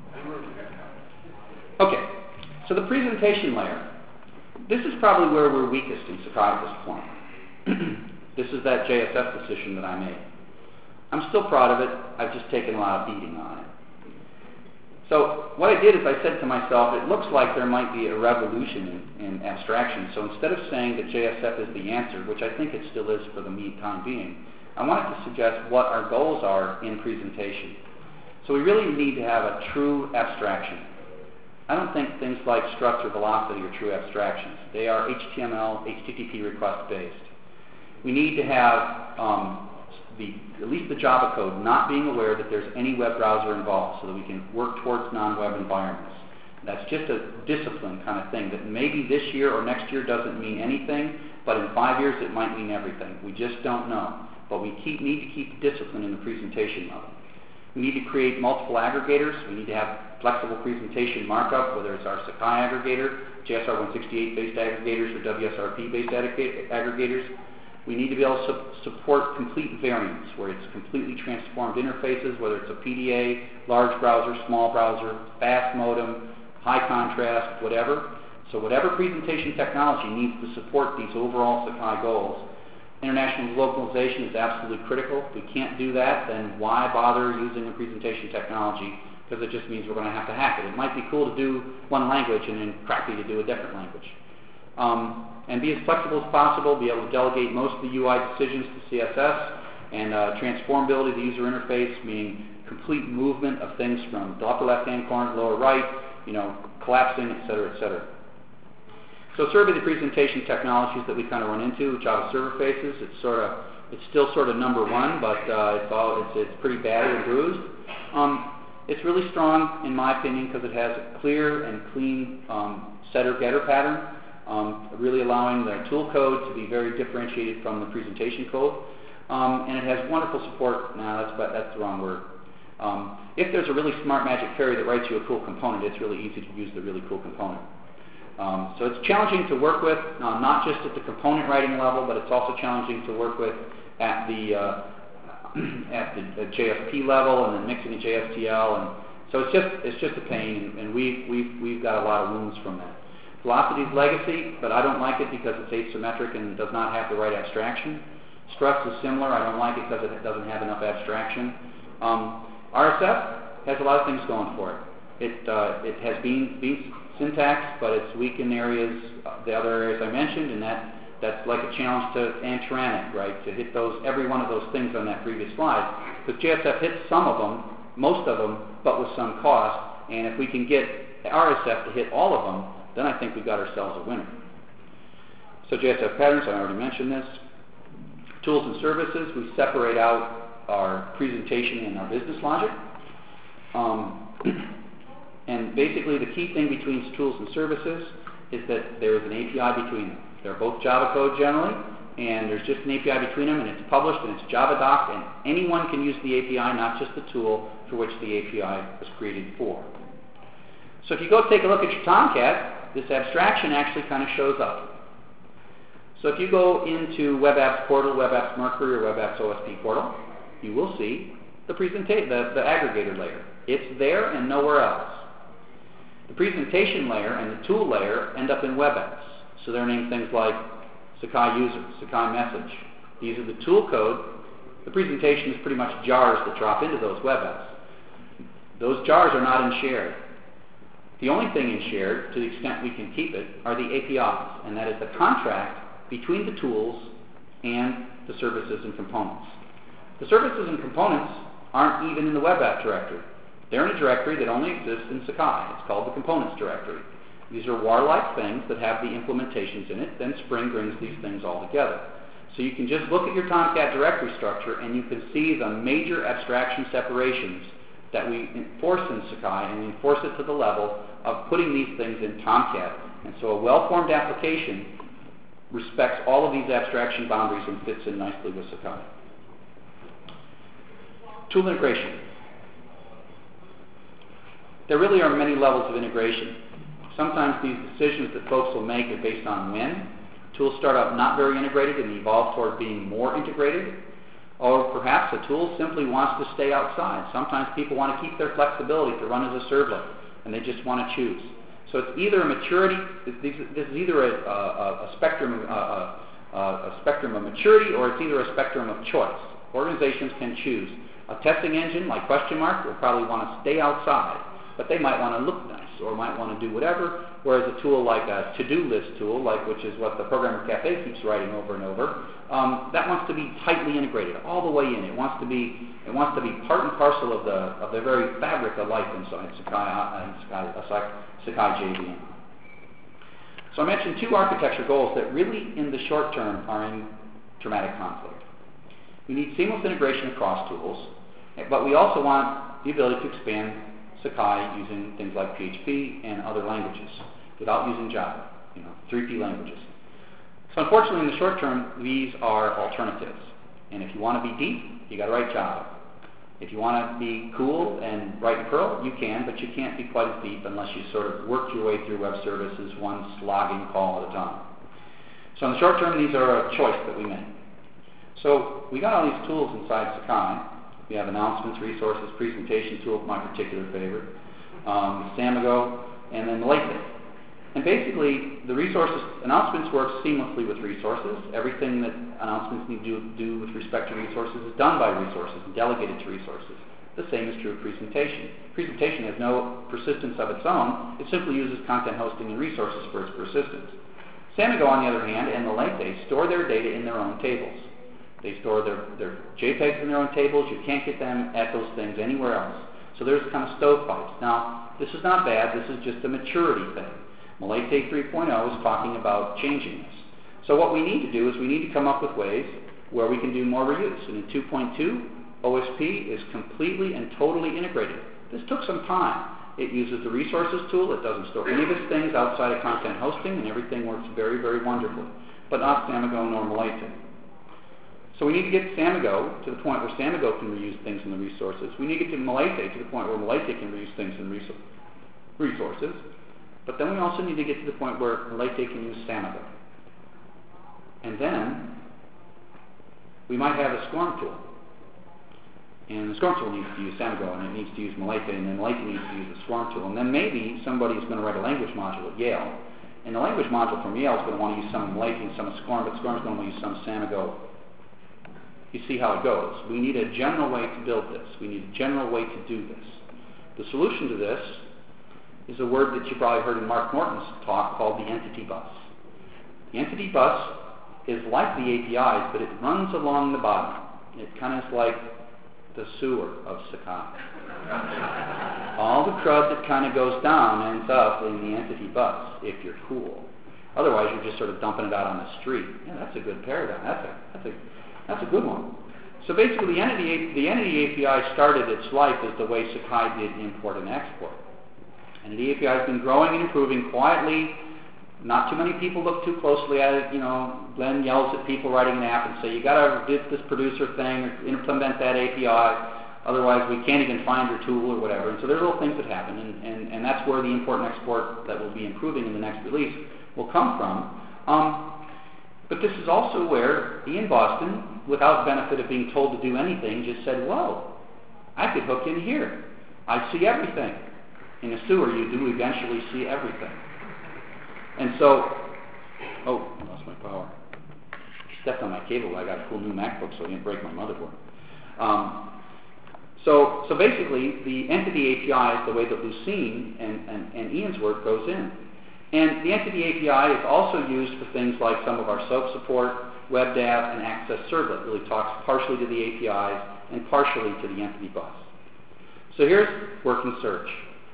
Okay, so the presentation layer. This is probably where we're weakest in Sakai at this point. This is that J S F decision that I made. I'm still proud of it. I've just taken a lot of beating on it. So what I did is I said to myself, it looks like there might be a revolution in, in abstraction. So instead of saying that J S F is the answer, which I think it still is for the time being, I wanted to suggest what our goals are in presentation. So we really need to have a true abstraction. I don't think things like struct or velocity are true abstractions. They are H T M L, H T T P request based. We need to have um, the, at least the Java code not being aware that there's any web browser involved so that we can work towards non-web environments. That's just a discipline kind of thing that maybe this year or next year doesn't mean anything, but in five years it might mean everything. We just don't know. But we keep, need to keep discipline in the presentation level. We need to create multiple aggregators. We need to have flexible presentation markup, whether it's our Sakai aggregator, J S R one sixty-eight based aggregators, or W S R P based aggregators. We need to be able to su- support complete variants, where it's completely transformed interfaces, whether it's a P D A, large browser, small browser, fast modem, high contrast, whatever. So whatever presentation technology needs to support these overall Sakai goals, International localization is absolutely critical. If we can't do that, then why bother using a presentation technology? Because it just means we're going to have to hack it. It might be cool to do one language and then crappy to do a different language. Um, and be as flexible as possible, be able to delegate most of the U I decisions to C S S, and uh, transformability of the user interface, meaning complete movement of things from the upper left-hand corner to lower right, you know, collapsing, et cetera, et cetera. So survey the presentation technologies that we kind of run into. Java server faces, it's sort of, it's still sort of number one, but uh, it's all, it's, it's pretty battered and bruised. Um, it's really strong, in my opinion, because it has a clear and clean um, setter-getter pattern, um, really allowing the tool code to be very differentiated from the presentation code. Um, and it has wonderful support. No, that's, that's the wrong word. Um, if there's a really smart magic query that writes you a cool component, it's really easy to use the really cool component. Um, so it's challenging to work with, uh, not just at the component writing level, but it's also challenging to work with at the uh, at the, the J S P level, and then mixing the J S T L, and so it's just it's just a pain, and, and we've we've we've got a lot of wounds from that. Velocity is legacy, but I don't like it because it's asymmetric and does not have the right abstraction. Struts is similar. I don't like it because it doesn't have enough abstraction. Um, R S F has a lot of things going for it. It uh, it has bean bean syntax, but it's weak in areas, uh, the other areas I mentioned, and that that's like a challenge to Antaranic, right? To hit those every one of those things on that previous slide, because J S F hits some of them, most of them, but with some cost. And if we can get R S F to hit all of them, then I think we got ourselves a winner. So J S F patterns, I already mentioned this. Tools and services, we separate out our presentation and our business logic. Um, and basically the key thing between tools and services is that there is an A P I between them. They're both Java code generally, and there's just an A P I between them, and it's published, and it's Java docked, and anyone can use the A P I, not just the tool for which the A P I was created for. So if you go take a look at your Tomcat, this abstraction actually kind of shows up. So if you go into Web Apps Portal, Web Apps Mercury, or Web Apps O S P Portal, you will see the, presenta- the, the aggregator layer. It's there and nowhere else. The presentation layer and the tool layer end up in Web Apps. So they're named things like Sakai User, Sakai Message. These are the tool code. The presentation is pretty much jars that drop into those Web Apps. Those jars are not in shared. The only thing in shared, to the extent we can keep it, are the A P Is, and that is the contract between the tools and the services and components. The services and components aren't even in the Web App directory. They're in a directory that only exists in Sakai. It's called the Components directory. These are war-like things that have the implementations in it. Then Spring brings these things all together. So you can just look at your Tomcat directory structure and you can see the major abstraction separations that we enforce in Sakai, and we enforce it to the level of putting these things in Tomcat. And so a well-formed application respects all of these abstraction boundaries and fits in nicely with Sakai. Tool integration. There really are many levels of integration. Sometimes these decisions that folks will make are based on when. Tools start out not very integrated and evolve toward being more integrated. Or perhaps a tool simply wants to stay outside. Sometimes people want to keep their flexibility to run as a servlet, and they just want to choose. So it's either a maturity, this is either a, a, a, spectrum, a, a, a spectrum of maturity, or it's either a spectrum of choice. Organizations can choose. A testing engine like Question Mark will probably want to stay outside, but they might want to look nice or might want to do whatever, whereas a tool like a to-do list tool, like which is what the Programmer Cafe keeps writing over and over, um, that wants to be tightly integrated all the way in. It wants to be it wants to be part and parcel of the of the very fabric of life inside Sakai and Sakai, uh, Sakai J V M. So I mentioned two architecture goals that really, in the short term, are in dramatic conflict. We need seamless integration across tools, but we also want the ability to expand Sakai using things like P H P and other languages without using Java, you know, three P languages. So unfortunately, in the short term, these are alternatives. And if you want to be deep, you got to write Java. If you want to be cool and write in Perl, you can, but you can't be quite as deep unless you sort of work your way through web services one slogging call at a time. So in the short term, these are a choice that we make. So we got all these tools inside Sakai. We have announcements, resources, presentation tool, my particular favorite, um, Samigo, and then Lately. And basically, the resources, announcements work seamlessly with resources. Everything that announcements need to do with respect to resources is done by resources and delegated to resources. The same is true of presentation. Presentation has no persistence of its own. It simply uses content hosting and resources for its persistence. Samigo, on the other hand, and Melete store their data in their own tables. They store their, their JPEGs in their own tables. You can't get them at those things anywhere else. So there's kind of stovepipes. Now, this is not bad. This is just a maturity thing. Melete three point oh is talking about changing this. So what we need to do is we need to come up with ways where we can do more reuse. And in two point two, O S P is completely and totally integrated. This took some time. It uses the resources tool. It doesn't store any of its things outside of content hosting, and everything works very, very wonderfully. But not Samigo nor Melete. So we need to get Samigo to the point where Samigo can reuse things in the resources. We need to get to Melete to the point where Melete can reuse things in reso- resources. But then we also need to get to the point where Melete can use Samigo. And then we might have a SCORM tool. And the SCORM tool needs to use Samigo, and it needs to use Melete, and then Melete needs to use the SCORM tool. And then maybe somebody's going to write a language module at Yale. And the language module from Yale is going to want to use some of Melete and some of SCORM, but SCORM is going to want to use some Samigo. You see how it goes. We need a general way to build this. We need a general way to do this. The solution to this is a word that you probably heard in Mark Norton's talk called the entity bus. The entity bus is like the A P Is, but it runs along the bottom. It kind of is like the sewer of Sakai. All the crud that kind of goes down ends up in the entity bus, if you're cool. Otherwise, you're just sort of dumping it out on the street. Yeah, that's a good paradigm. That's a, that's a, that's a good one. So basically, the entity, the entity A P I started its life as the way Sakai did import and export. Entity A P I has been growing and improving quietly. Not too many people look too closely at it. You know, Glenn yells at people writing an app and say, you got to get this producer thing or implement that A P I. Otherwise, we can't even find your tool or whatever. And so there's little things that happen, and, and, and that's where the import and export that will be improving in the next release will come from. Um, but this is also where Ian Boston, without benefit of being told to do anything, just said, whoa, I could hook in here. I see everything. In a sewer, you do eventually see everything. And so, oh, I lost my power. Stepped on my cable. I got a cool new MacBook, so I didn't break my motherboard. Um, so, so basically, the entity A P I is the way that Lucene and, and, and Ian's work goes in. And the entity A P I is also used for things like some of our SOAP support, WebDAV, and Access Servlet. It really talks partially to the A P Is and partially to the entity bus. So here's working search.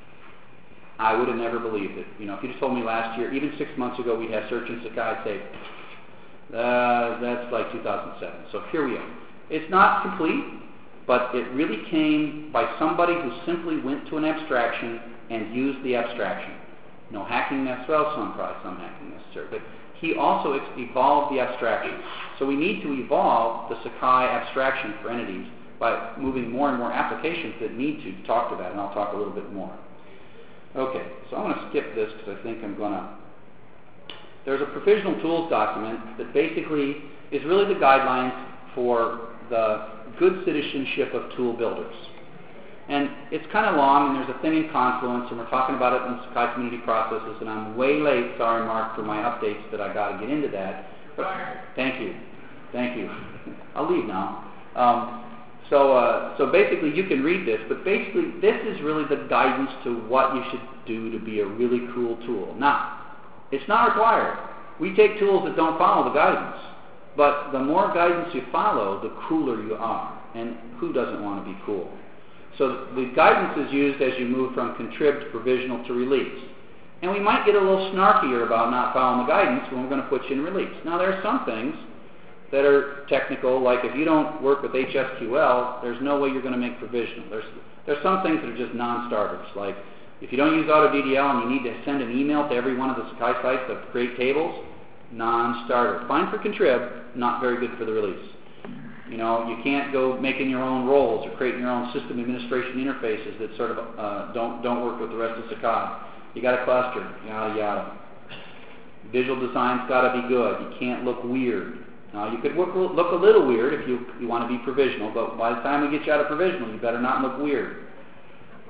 I would have never believed it. You know, if you just told me last year, even six months ago, we'd have search in Sakai, I'd say, uh, that's like two thousand seven. So here we are. It's not complete, but it really came by somebody who simply went to an abstraction and used the abstraction. No hacking necessary, well, some probably some hacking necessary, but he also ex- evolved the abstraction. So we need to evolve the Sakai abstraction for entities by moving more and more applications that need to talk to that, and I'll talk a little bit more. Okay, so I'm going to skip this because I think I'm going to... There's a provisional tools document that basically is really the guidelines for the good citizenship of tool builders. And it's kind of long, and there's a thing in Confluence, and we're talking about it in the Sakai community processes, and I'm way late, sorry Mark, for my updates that I got to get into that. But thank you. Thank you. I'll leave now. Um, So, uh, so basically, you can read this, but basically, this is really the guidance to what you should do to be a really cool tool. Now, it's not required. We take tools that don't follow the guidance, but the more guidance you follow, the cooler you are. And who doesn't want to be cool? So the guidance is used as you move from contrib to provisional to release. And we might get a little snarkier about not following the guidance when we're going to put you in release. Now, there are some things that are technical, like if you don't work with H S Q L, there's no way you're going to make provisional. There's there's some things that are just non-starters, like if you don't use AutoDDL and you need to send an email to every one of the Sakai sites to create tables, non-starter. Fine for contrib, not very good for the release. You know, you can't go making your own roles or creating your own system administration interfaces that sort of uh, don't don't work with the rest of Sakai. You got a cluster, yada yada. Visual design's got to be good. You can't look weird. Now, you could look, look a little weird if you, you want to be provisional, but by the time we get you out of provisional, you better not look weird.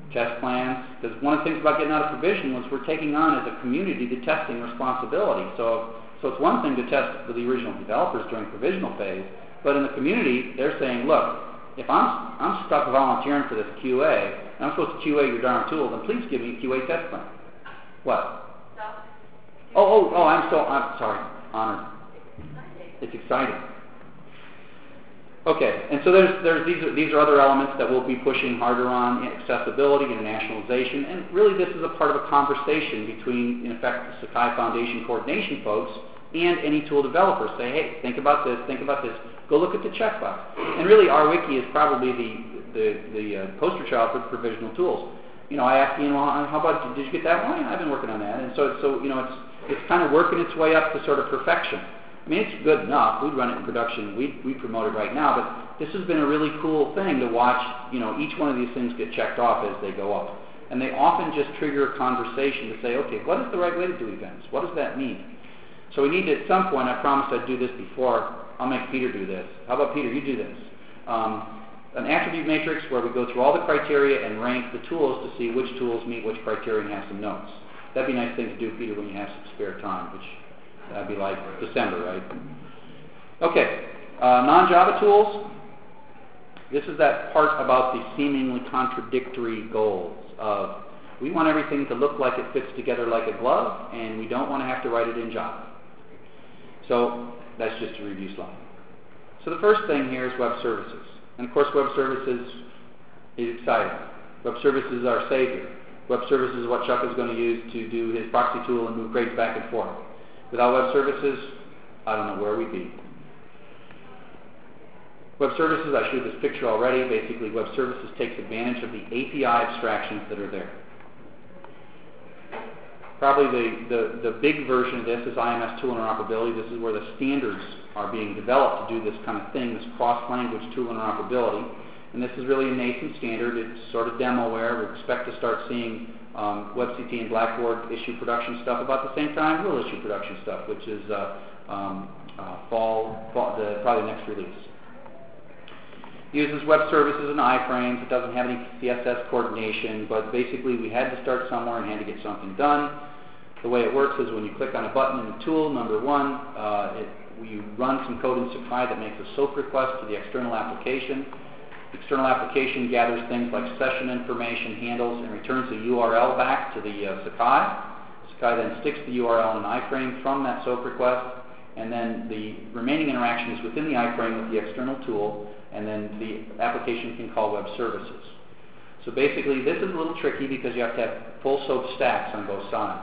test plans, because one of the things about getting out of provisional is we're taking on as a community the testing responsibility. So, so it's one thing to test for the original developers during provisional phase, but in the community, they're saying, look, if I'm, I'm stuck volunteering for this Q A, and I'm supposed to Q A your darn tool, then please give me a Q A test plan. What? Oh, oh, oh, I'm so, I'm sorry, honored. It's exciting. Okay, and so there's, there's these, are, these are other elements that we'll be pushing harder on, accessibility, internationalization, and really this is a part of a conversation between, in effect, the Sakai Foundation coordination folks and any tool developers. Say, hey, think about this, think about this, go look at the checkbox. And really, RWiki is probably the, the, the uh, poster child for provisional tools. You know, I asked Ian, well, how about, did you get that one? I've been working on that. And so, so you know, it's, it's kind of working its way up to sort of perfection. I mean, it's good enough. We'd run it in production. We we promote it right now. But this has been a really cool thing to watch, you know, each one of these things get checked off as they go up. And they often just trigger a conversation to say, okay, what is the right way to do events? What does that mean? So we need to, at some point, I promised I'd do this before. I'll make Peter do this. How about Peter, you do this? Um, an attribute matrix where we go through all the criteria and rank the tools to see which tools meet which criteria and have some notes. That'd be a nice thing to do, Peter, when you have some spare time, which that'd be like December, right? Okay, uh, non-Java tools. This is that part about the seemingly contradictory goals of we want everything to look like it fits together like a glove, and we don't want to have to write it in Java. So that's just a review slide. So the first thing here is web services. And of course, web services is exciting. Web services is our savior. Web services is what Chuck is going to use to do his proxy tool and move grades back and forth. Without web services, I don't know where we'd be. Web services, I showed this picture already. Basically, web services takes advantage of the A P I abstractions that are there. Probably the, the, the big version of this is I M S tool interoperability. This is where the standards are being developed to do this kind of thing, this cross-language tool interoperability. And this is really a nascent standard. It's sort of demoware. We expect to start seeing um, WebCT and Blackboard issue production stuff about the same time we'll issue production stuff, which is uh, um, uh, fall, fall the, probably the next release. Uses web services and iframes. It doesn't have any C S S coordination, but basically we had to start somewhere and had to get something done. The way it works is when you click on a button in the tool, number one, uh, it, you run some code in Sakai that makes a SOAP request to the external application. The external application gathers things like session information, handles, and returns a U R L back to the uh, Sakai. Sakai then sticks the U R L in an iframe from that SOAP request, and then the remaining interaction is within the iframe with the external tool, and then the application can call web services. So basically, this is a little tricky because you have to have full SOAP stacks on both sides.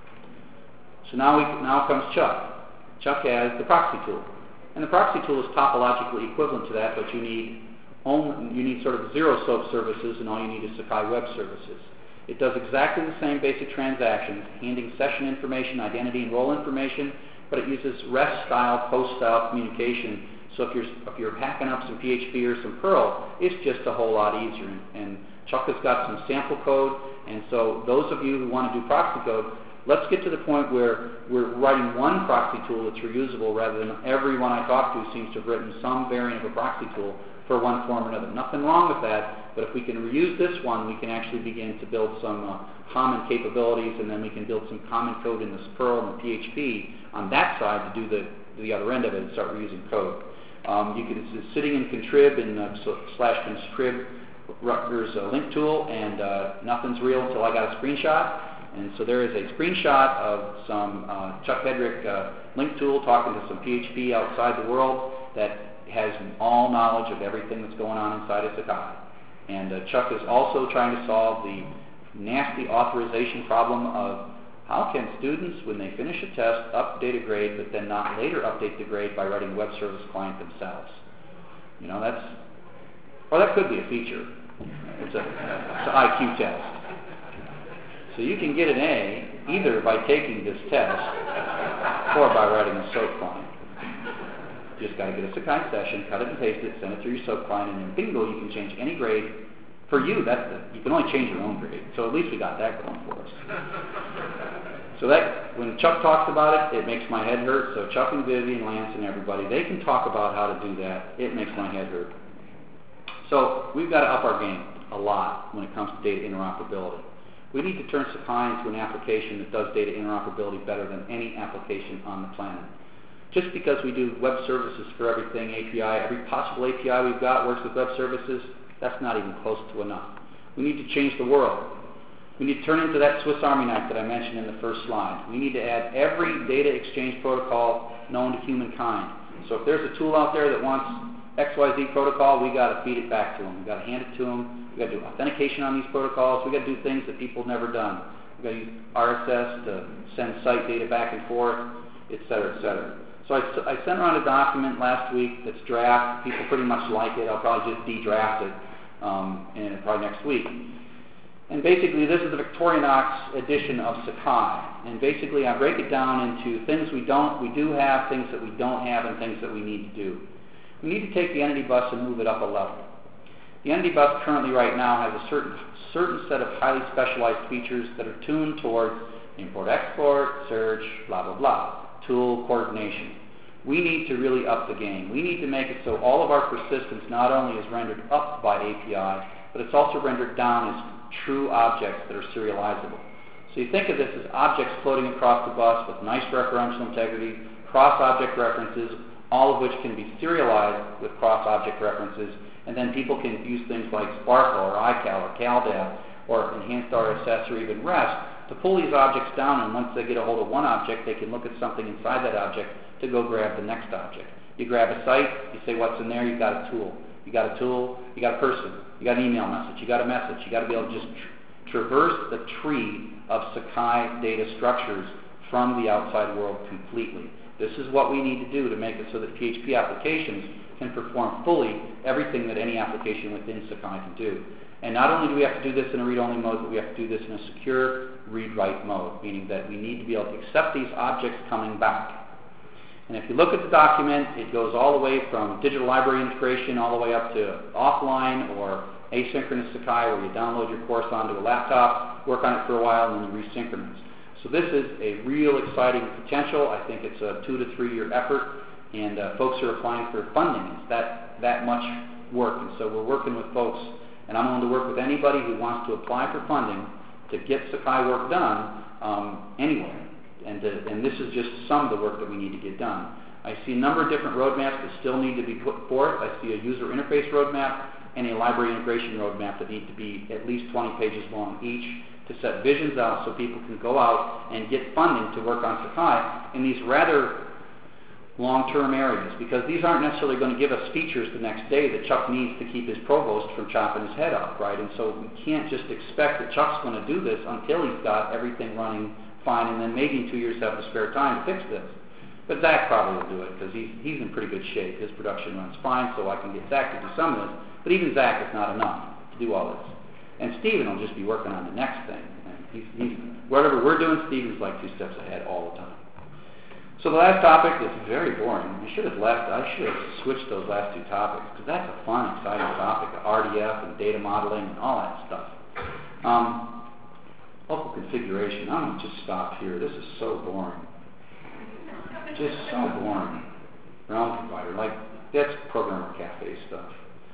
So now, we, now comes Chuck. Chuck has the proxy tool. And the proxy tool is topologically equivalent to that, but you need only, you need sort of zero SOAP services, and all you need is Sakai web services. It does exactly the same basic transactions, handing session information, identity, and role information, but it uses REST-style, POST-style communication. So if you're, if you're hacking up some P H P or some Perl, it's just a whole lot easier. And, and Chuck has got some sample code, and so those of you who want to do proxy code, let's get to the point where we're writing one proxy tool that's reusable rather than everyone I talk to seems to have written some variant of a proxy tool for one form or another. Nothing wrong with that, but if we can reuse this one, we can actually begin to build some uh, common capabilities, and then we can build some common code in this Perl and the P H P on that side to do the, the other end of it and start reusing code. Um, you can, it's sitting in contrib in uh, so, slash contrib Rutgers uh, link tool, and uh, nothing's real until I got a screenshot. And so there is a screenshot of some uh, Chuck Hedrick uh, link tool talking to some P H P outside the world that has all knowledge of everything that's going on inside of Sakai. And uh, Chuck is also trying to solve the nasty authorization problem of how can students, when they finish a test, update a grade, but then not later update the grade by writing a web service client themselves. You know, that's, or that could be a feature. It's a, it's an I Q test. So you can get an A either by taking this test or by writing a SOAP client. You just got to get a Sakai session, cut it and paste it, send it through your SOAP client, and then bingo, you can change any grade. For you, that's the, you can only change your own grade. So at least we got that going for us. So that, when Chuck talks about it, it makes my head hurt. So Chuck and Vivian, Lance, and everybody, they can talk about how to do that. It makes my head hurt. So we've got to up our game. a lot when it comes to data interoperability. We need to turn Sakai into an application that does data interoperability better than any application on the planet. Just because we do web services for everything, A P I, every possible A P I we've got works with web services, that's not even close to enough. We need to change the world. We need to turn into that Swiss Army knife that I mentioned in the first slide. We need to add every data exchange protocol known to humankind. So if there's a tool out there that wants X Y Z protocol, we got to feed it back to them. We got to hand it to them. We got to do authentication on these protocols. We got to do things that people have never done. We got to use R S S to send site data back and forth, et cetera, et cetera. So I, I sent around a document last week that's draft. People pretty much like it. I'll probably just de-draft it um, and probably next week. And basically, this is the Victorinox edition of Sakai. And basically, I break it down into things we don't, we do have, things that we don't have, and things that we need to do. We need to take the Entity Bus and move it up a level. The Entity Bus currently right now has a certain, certain set of highly specialized features that are tuned towards import-export, search, blah, blah, blah, tool coordination. We need to really up the game. We need to make it so all of our persistence not only is rendered up by A P I, but it's also rendered down as true objects that are serializable. So you think of this as objects floating across the bus with nice referential integrity, cross-object references, all of which can be serialized with cross-object references, and then people can use things like Sparkle or I C A L or CalDAV or Enhanced R S S or even REST to pull these objects down, and once they get a hold of one object, they can look at something inside that object to go grab the next object. You grab a site, you say what's in there, you've got a tool. You got a tool, you got a person, you got an email message, you got a message, you got to be able to just tra traverse the tree of Sakai data structures from the outside world completely. This is what we need to do to make it so that P H P applications can perform fully everything that any application within Sakai can do. And not only do we have to do this in a read-only mode, but we have to do this in a secure read-write mode, meaning that we need to be able to accept these objects coming back. And if you look at the document, it goes all the way from digital library integration all the way up to offline or asynchronous Sakai, where you download your course onto a laptop, work on it for a while, and then you resynchronize. So this is a real exciting potential. I think it's a two to three year effort, and uh, folks are applying for funding. It's that, that much work, and so we're working with folks, and I'm willing to work with anybody who wants to apply for funding to get Sakai work done um, anywhere. And, uh, and this is just some of the work that we need to get done. I see a number of different roadmaps that still need to be put forth. I see a user interface roadmap and a library integration roadmap that need to be at least twenty pages long each to set visions out so people can go out and get funding to work on Sakai in these rather long-term areas, because these aren't necessarily going to give us features the next day that Chuck needs to keep his provost from chopping his head off, right? And so we can't just expect that Chuck's going to do this until he's got everything running fine, and then maybe in two years have the spare time to fix this. But Zach probably will do it, because he's, he's in pretty good shape. His production runs fine, so I can get Zach to do some of this. But even Zach is not enough to do all this. And Stephen will just be working on the next thing. And he's, he's, whatever we're doing, Stephen's like two steps ahead all the time. So the last topic is very boring. I should have left. I should have switched those last two topics, because that's a fun, exciting topic, R D F and data modeling and all that stuff. Um, Local configuration. I'm going to just stop here. This is so boring. Just so boring. Realm provider. Like, that's programmer cafe stuff.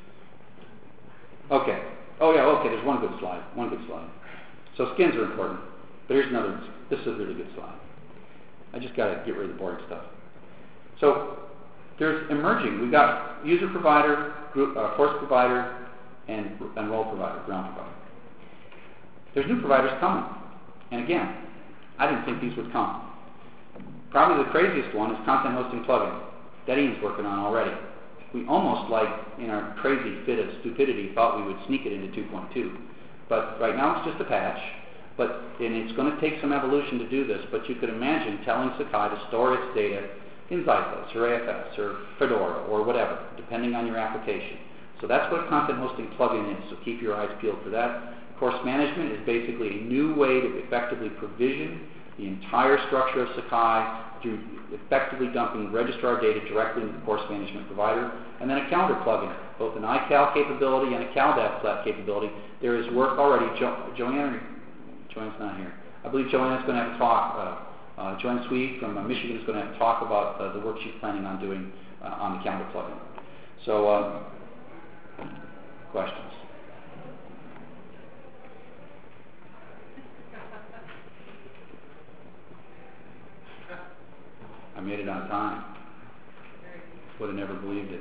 Okay. Oh, yeah, okay. There's one good slide. One good slide. So skins are important. But here's another. This is a really good slide. I just got to get rid of the boring stuff. So there's emerging. We've got user provider, group, uh, course provider, and, and role provider, ground provider. There's new providers coming. And again, I didn't think these would come. Probably the craziest one is content hosting plugin that Ian's working on already. We almost, like in our crazy fit of stupidity, thought we would sneak it into two point two. But right now it's just a patch. But and it's going to take some evolution to do this. But you could imagine telling Sakai to store its data in Zythos or A F S or Fedora or whatever, depending on your application. So that's what a content hosting plugin is. So keep your eyes peeled for that. Course management is basically a new way to effectively provision the entire structure of Sakai through effectively dumping registrar data directly into the course management provider. And then a calendar plugin, both an I C A L capability and a CalDAV capability. There is work already. Jo Joanne, Joanne's not here. I believe Joanne's going to have a talk. Uh, uh, Joanne Sweet from uh, Michigan is going to have a talk about uh, the work she's planning on doing uh, on the calendar plugin. So, uh, questions? the time, would have never believed it.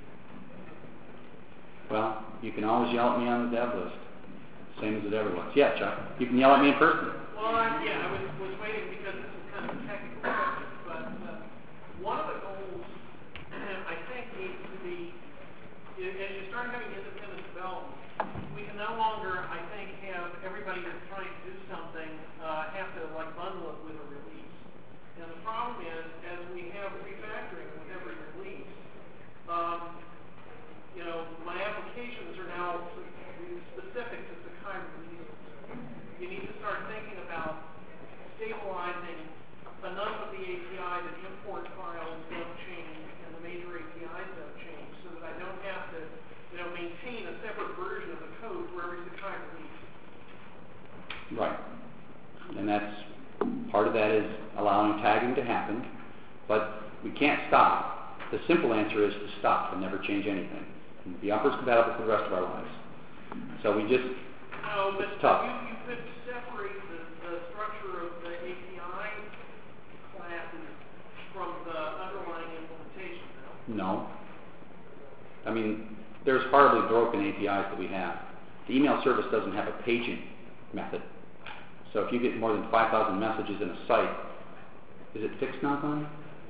Well, you can always yell at me on the dev list, same as it ever was. Yeah, Chuck, you can yell at me in person. Well, I, yeah, I was, was waiting because this is kind of a technical question, but uh, one of the goals, I think, needs to be, is, as you start having independent development, we can no longer, I think, have everybody that's trying to do something uh, have to like bundle it with a release. And the problem is, as we have refactoring with every release, um, you know, my applications are now specific to Sakai releases. You need to start thinking about stabilizing enough of the A P I that import files don't change and the major A P Is don't change, so that I don't have to, you know, maintain a separate version of the code for every Sakai release. Right. And that's, part of that is allowing tagging to happen, but we can't stop. The simple answer is to stop and never change anything. And be upwards compatible for the rest of our lives. So we just, no, but it's tough. You, you could separate the, the structure of the A P I classes from the underlying implementation, no? No. I mean, there's hardly broken A P Is that we have. The email service doesn't have a paging method. So if you get more than five thousand messages in a site, is it fixed now, Glenn?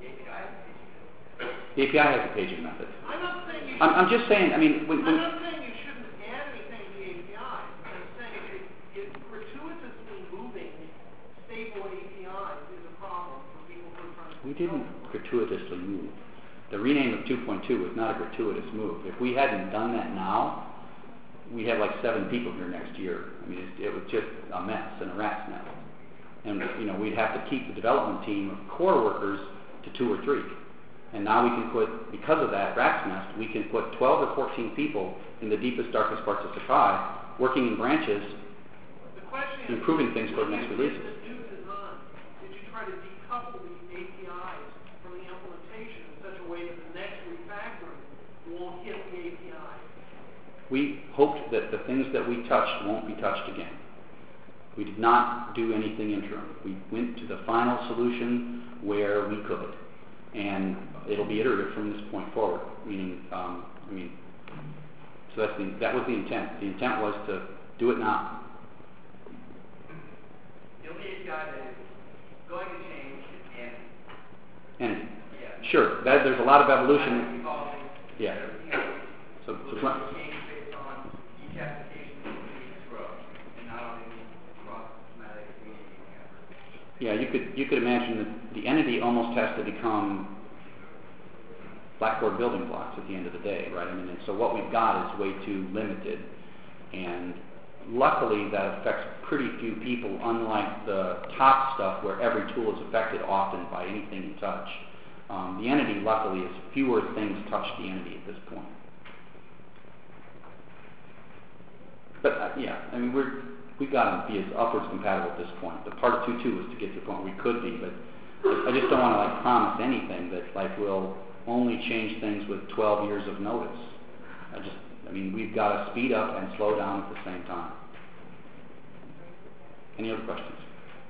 The A P I has a paging method. I'm not saying you I'm, I'm just saying, I mean, when, when I'm not saying you shouldn't add anything to the A P I. I'm saying it, it gratuitously moving stable A P Is is a problem for people who are trying to we didn't gratuitously move. The rename of two point two was not a gratuitous move. If we hadn't done that now, we'd have like seven people here next year. I mean, it, it was just a mess and a rat's nest. And, you know, we'd have to keep the development team of core workers to two or three. And now we can put, because of that rat's nest, we can put twelve or fourteen people in the deepest, darkest parts of Sakai, working in branches, the question improving is, things for the next releases. the new design, did you try to decouple the A P Is from the implementation in such a way that the next refactoring won't hit the A P I? We hoped that the things that we touched won't be touched again. We did not do anything interim. We went to the final solution where we could. And it'll be iterative from this point forward. Meaning, um, I mean, so that's the, that was the intent. The intent was to do it now. The only A P I that is going to change is Entity. Entity. Yeah. Sure. That, there's a lot of evolution. Evolving. Yeah. So, so Will change based on each application needs to grow, and not only cross-systematic community effort. yeah, you could you could imagine that the entity almost has to become Blackboard building blocks at the end of the day, right? I mean, and so what we've got is way too limited, and luckily that affects pretty few people, unlike the top stuff where every tool is affected often by anything you touch. Um, the entity, luckily, is fewer things touch the entity at this point. But uh, yeah, I mean, we're we've got to be as upwards compatible at this point. The part of two point two was to get to the point where we could be, but I just don't want to like promise anything that like will only change things with twelve years of notice. I just, I mean, we've got to speed up and slow down at the same time. Any other questions?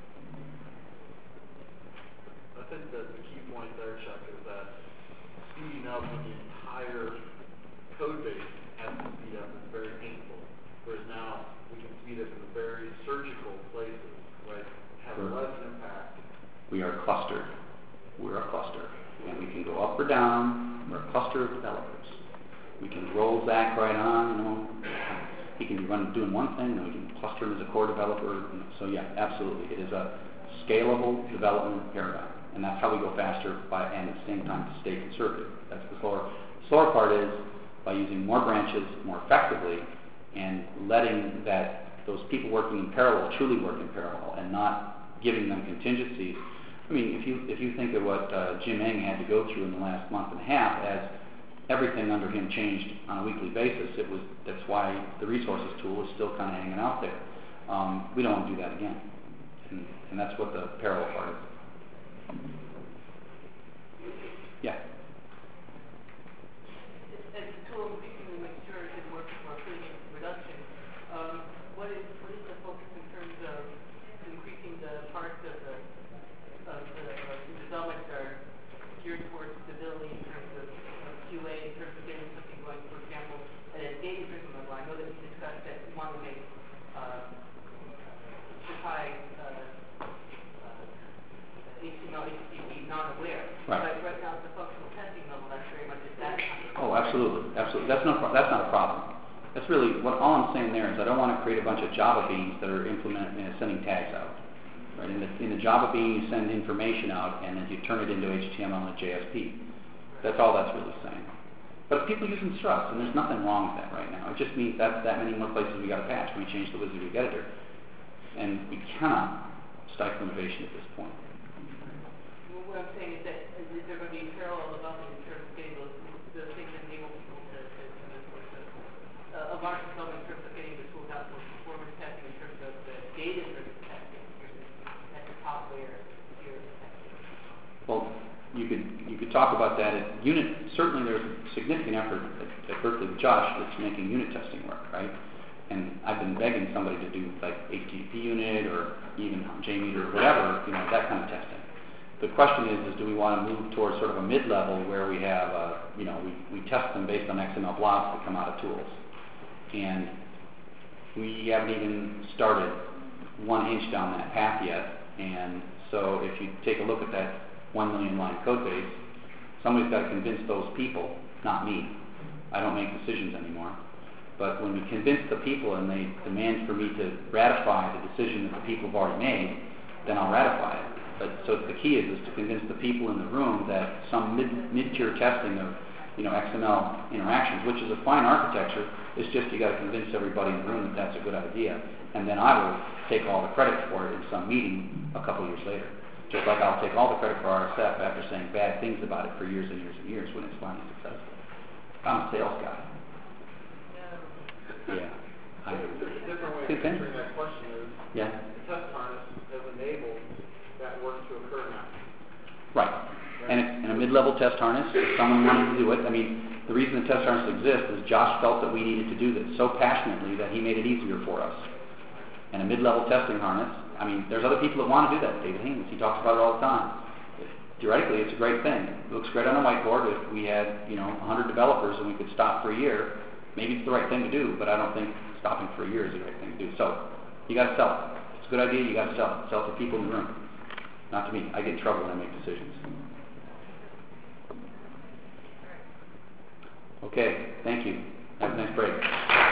I think that the key point there, Chuck, is that speeding up when the entire code base has to speed up is very painful. Whereas now we can speed up in very surgical places, right? Have Sure. less impact. We are clustered. We're a cluster. And we can go up or down. We're a cluster of developers. We can roll Zach right on, you know. He can be run, doing one thing, and we can cluster him as a core developer. You know. So yeah, absolutely. It is a scalable development paradigm. And that's how we go faster by, and at the same time to stay conservative. That's the slower. The slower part is by using more branches more effectively and letting that those people working in parallel truly work in parallel and not giving them contingencies. I mean, if you if you think of what uh, Jim Eng had to go through in the last month and a half, as everything under him changed on a weekly basis, it was that's why the resources tool is still kind of hanging out there. Um, we don't want to do that again, and, and that's what the parallel part is. Yeah. As the tool of fixing the mixture and working for putting in production, um, what is what is the focus in terms of increasing the parts of the of the, of the development that are geared absolutely. That's not, that's not a problem. That's really, what all I'm saying there is I don't want to create a bunch of Java beans that are implementing and sending tags out. Right? In the, in the Java bean, you send information out, and then you turn it into H T M L and J S P. That's all that's really saying. But people use Struts, and there's nothing wrong with that right now. It just means that's that many more places we got to patch when we change the WYSIWYG editor. And we cannot stifle innovation at this point. Well, what I'm saying is that is there going to be parallel development in terms of getting those, the things that enable people to, to, to, to uh, of our development in terms of getting the tools out for performance testing, in terms of the data-driven testing, at the top layer here of the testing? Well, you could you could talk about that at unit. Certainly, there's a significant effort at, at Berkeley with Josh that's making unit testing work, right? And I've been begging somebody to do like H T T P unit or even JMeter or whatever, you know, that kind of testing. The question is, is do we want to move towards sort of a mid-level where we have, uh, you know, we, we test them based on X M L blocks that come out of tools, and we haven't even started one inch down that path yet. And so, if you take a look at that one million line code base, somebody's got to convince those people, not me. I don't make decisions anymore. But when we convince the people and they demand for me to ratify the decision that the people have already made, then I'll ratify it. But so the key is, is to convince the people in the room that some mid, mid-tier testing of, you know, X M L interactions, which is a fine architecture, it's just you got to convince everybody in the room that that's a good idea. And then I will take all the credit for it in some meeting a couple years later. Just like I'll take all the credit for R S F after saying bad things about it for years and years and years when it's finally successful. I'm a sales guy. Yeah. I A different way of Good thing. answering that question is, Yeah. the test harness has enabled that work to occur now. Right. And, it, and a mid-level test harness, if someone wanted to do it, I mean, the reason the test harness exists is Josh felt that we needed to do this so passionately that he made it easier for us. And a mid-level testing harness, I mean, there's other people that want to do that. David Haynes, he talks about it all the time. Theoretically, it's a great thing. It looks great on a whiteboard. If we had, you know, one hundred developers and we could stop for a year, maybe it's the right thing to do, but I don't think stopping for a year is the right thing to do. So, you got to sell it. It's a good idea, you got to sell it. Sell it to people in the room. Not to me. I get in trouble when I make decisions. Okay, thank you. Have a nice break.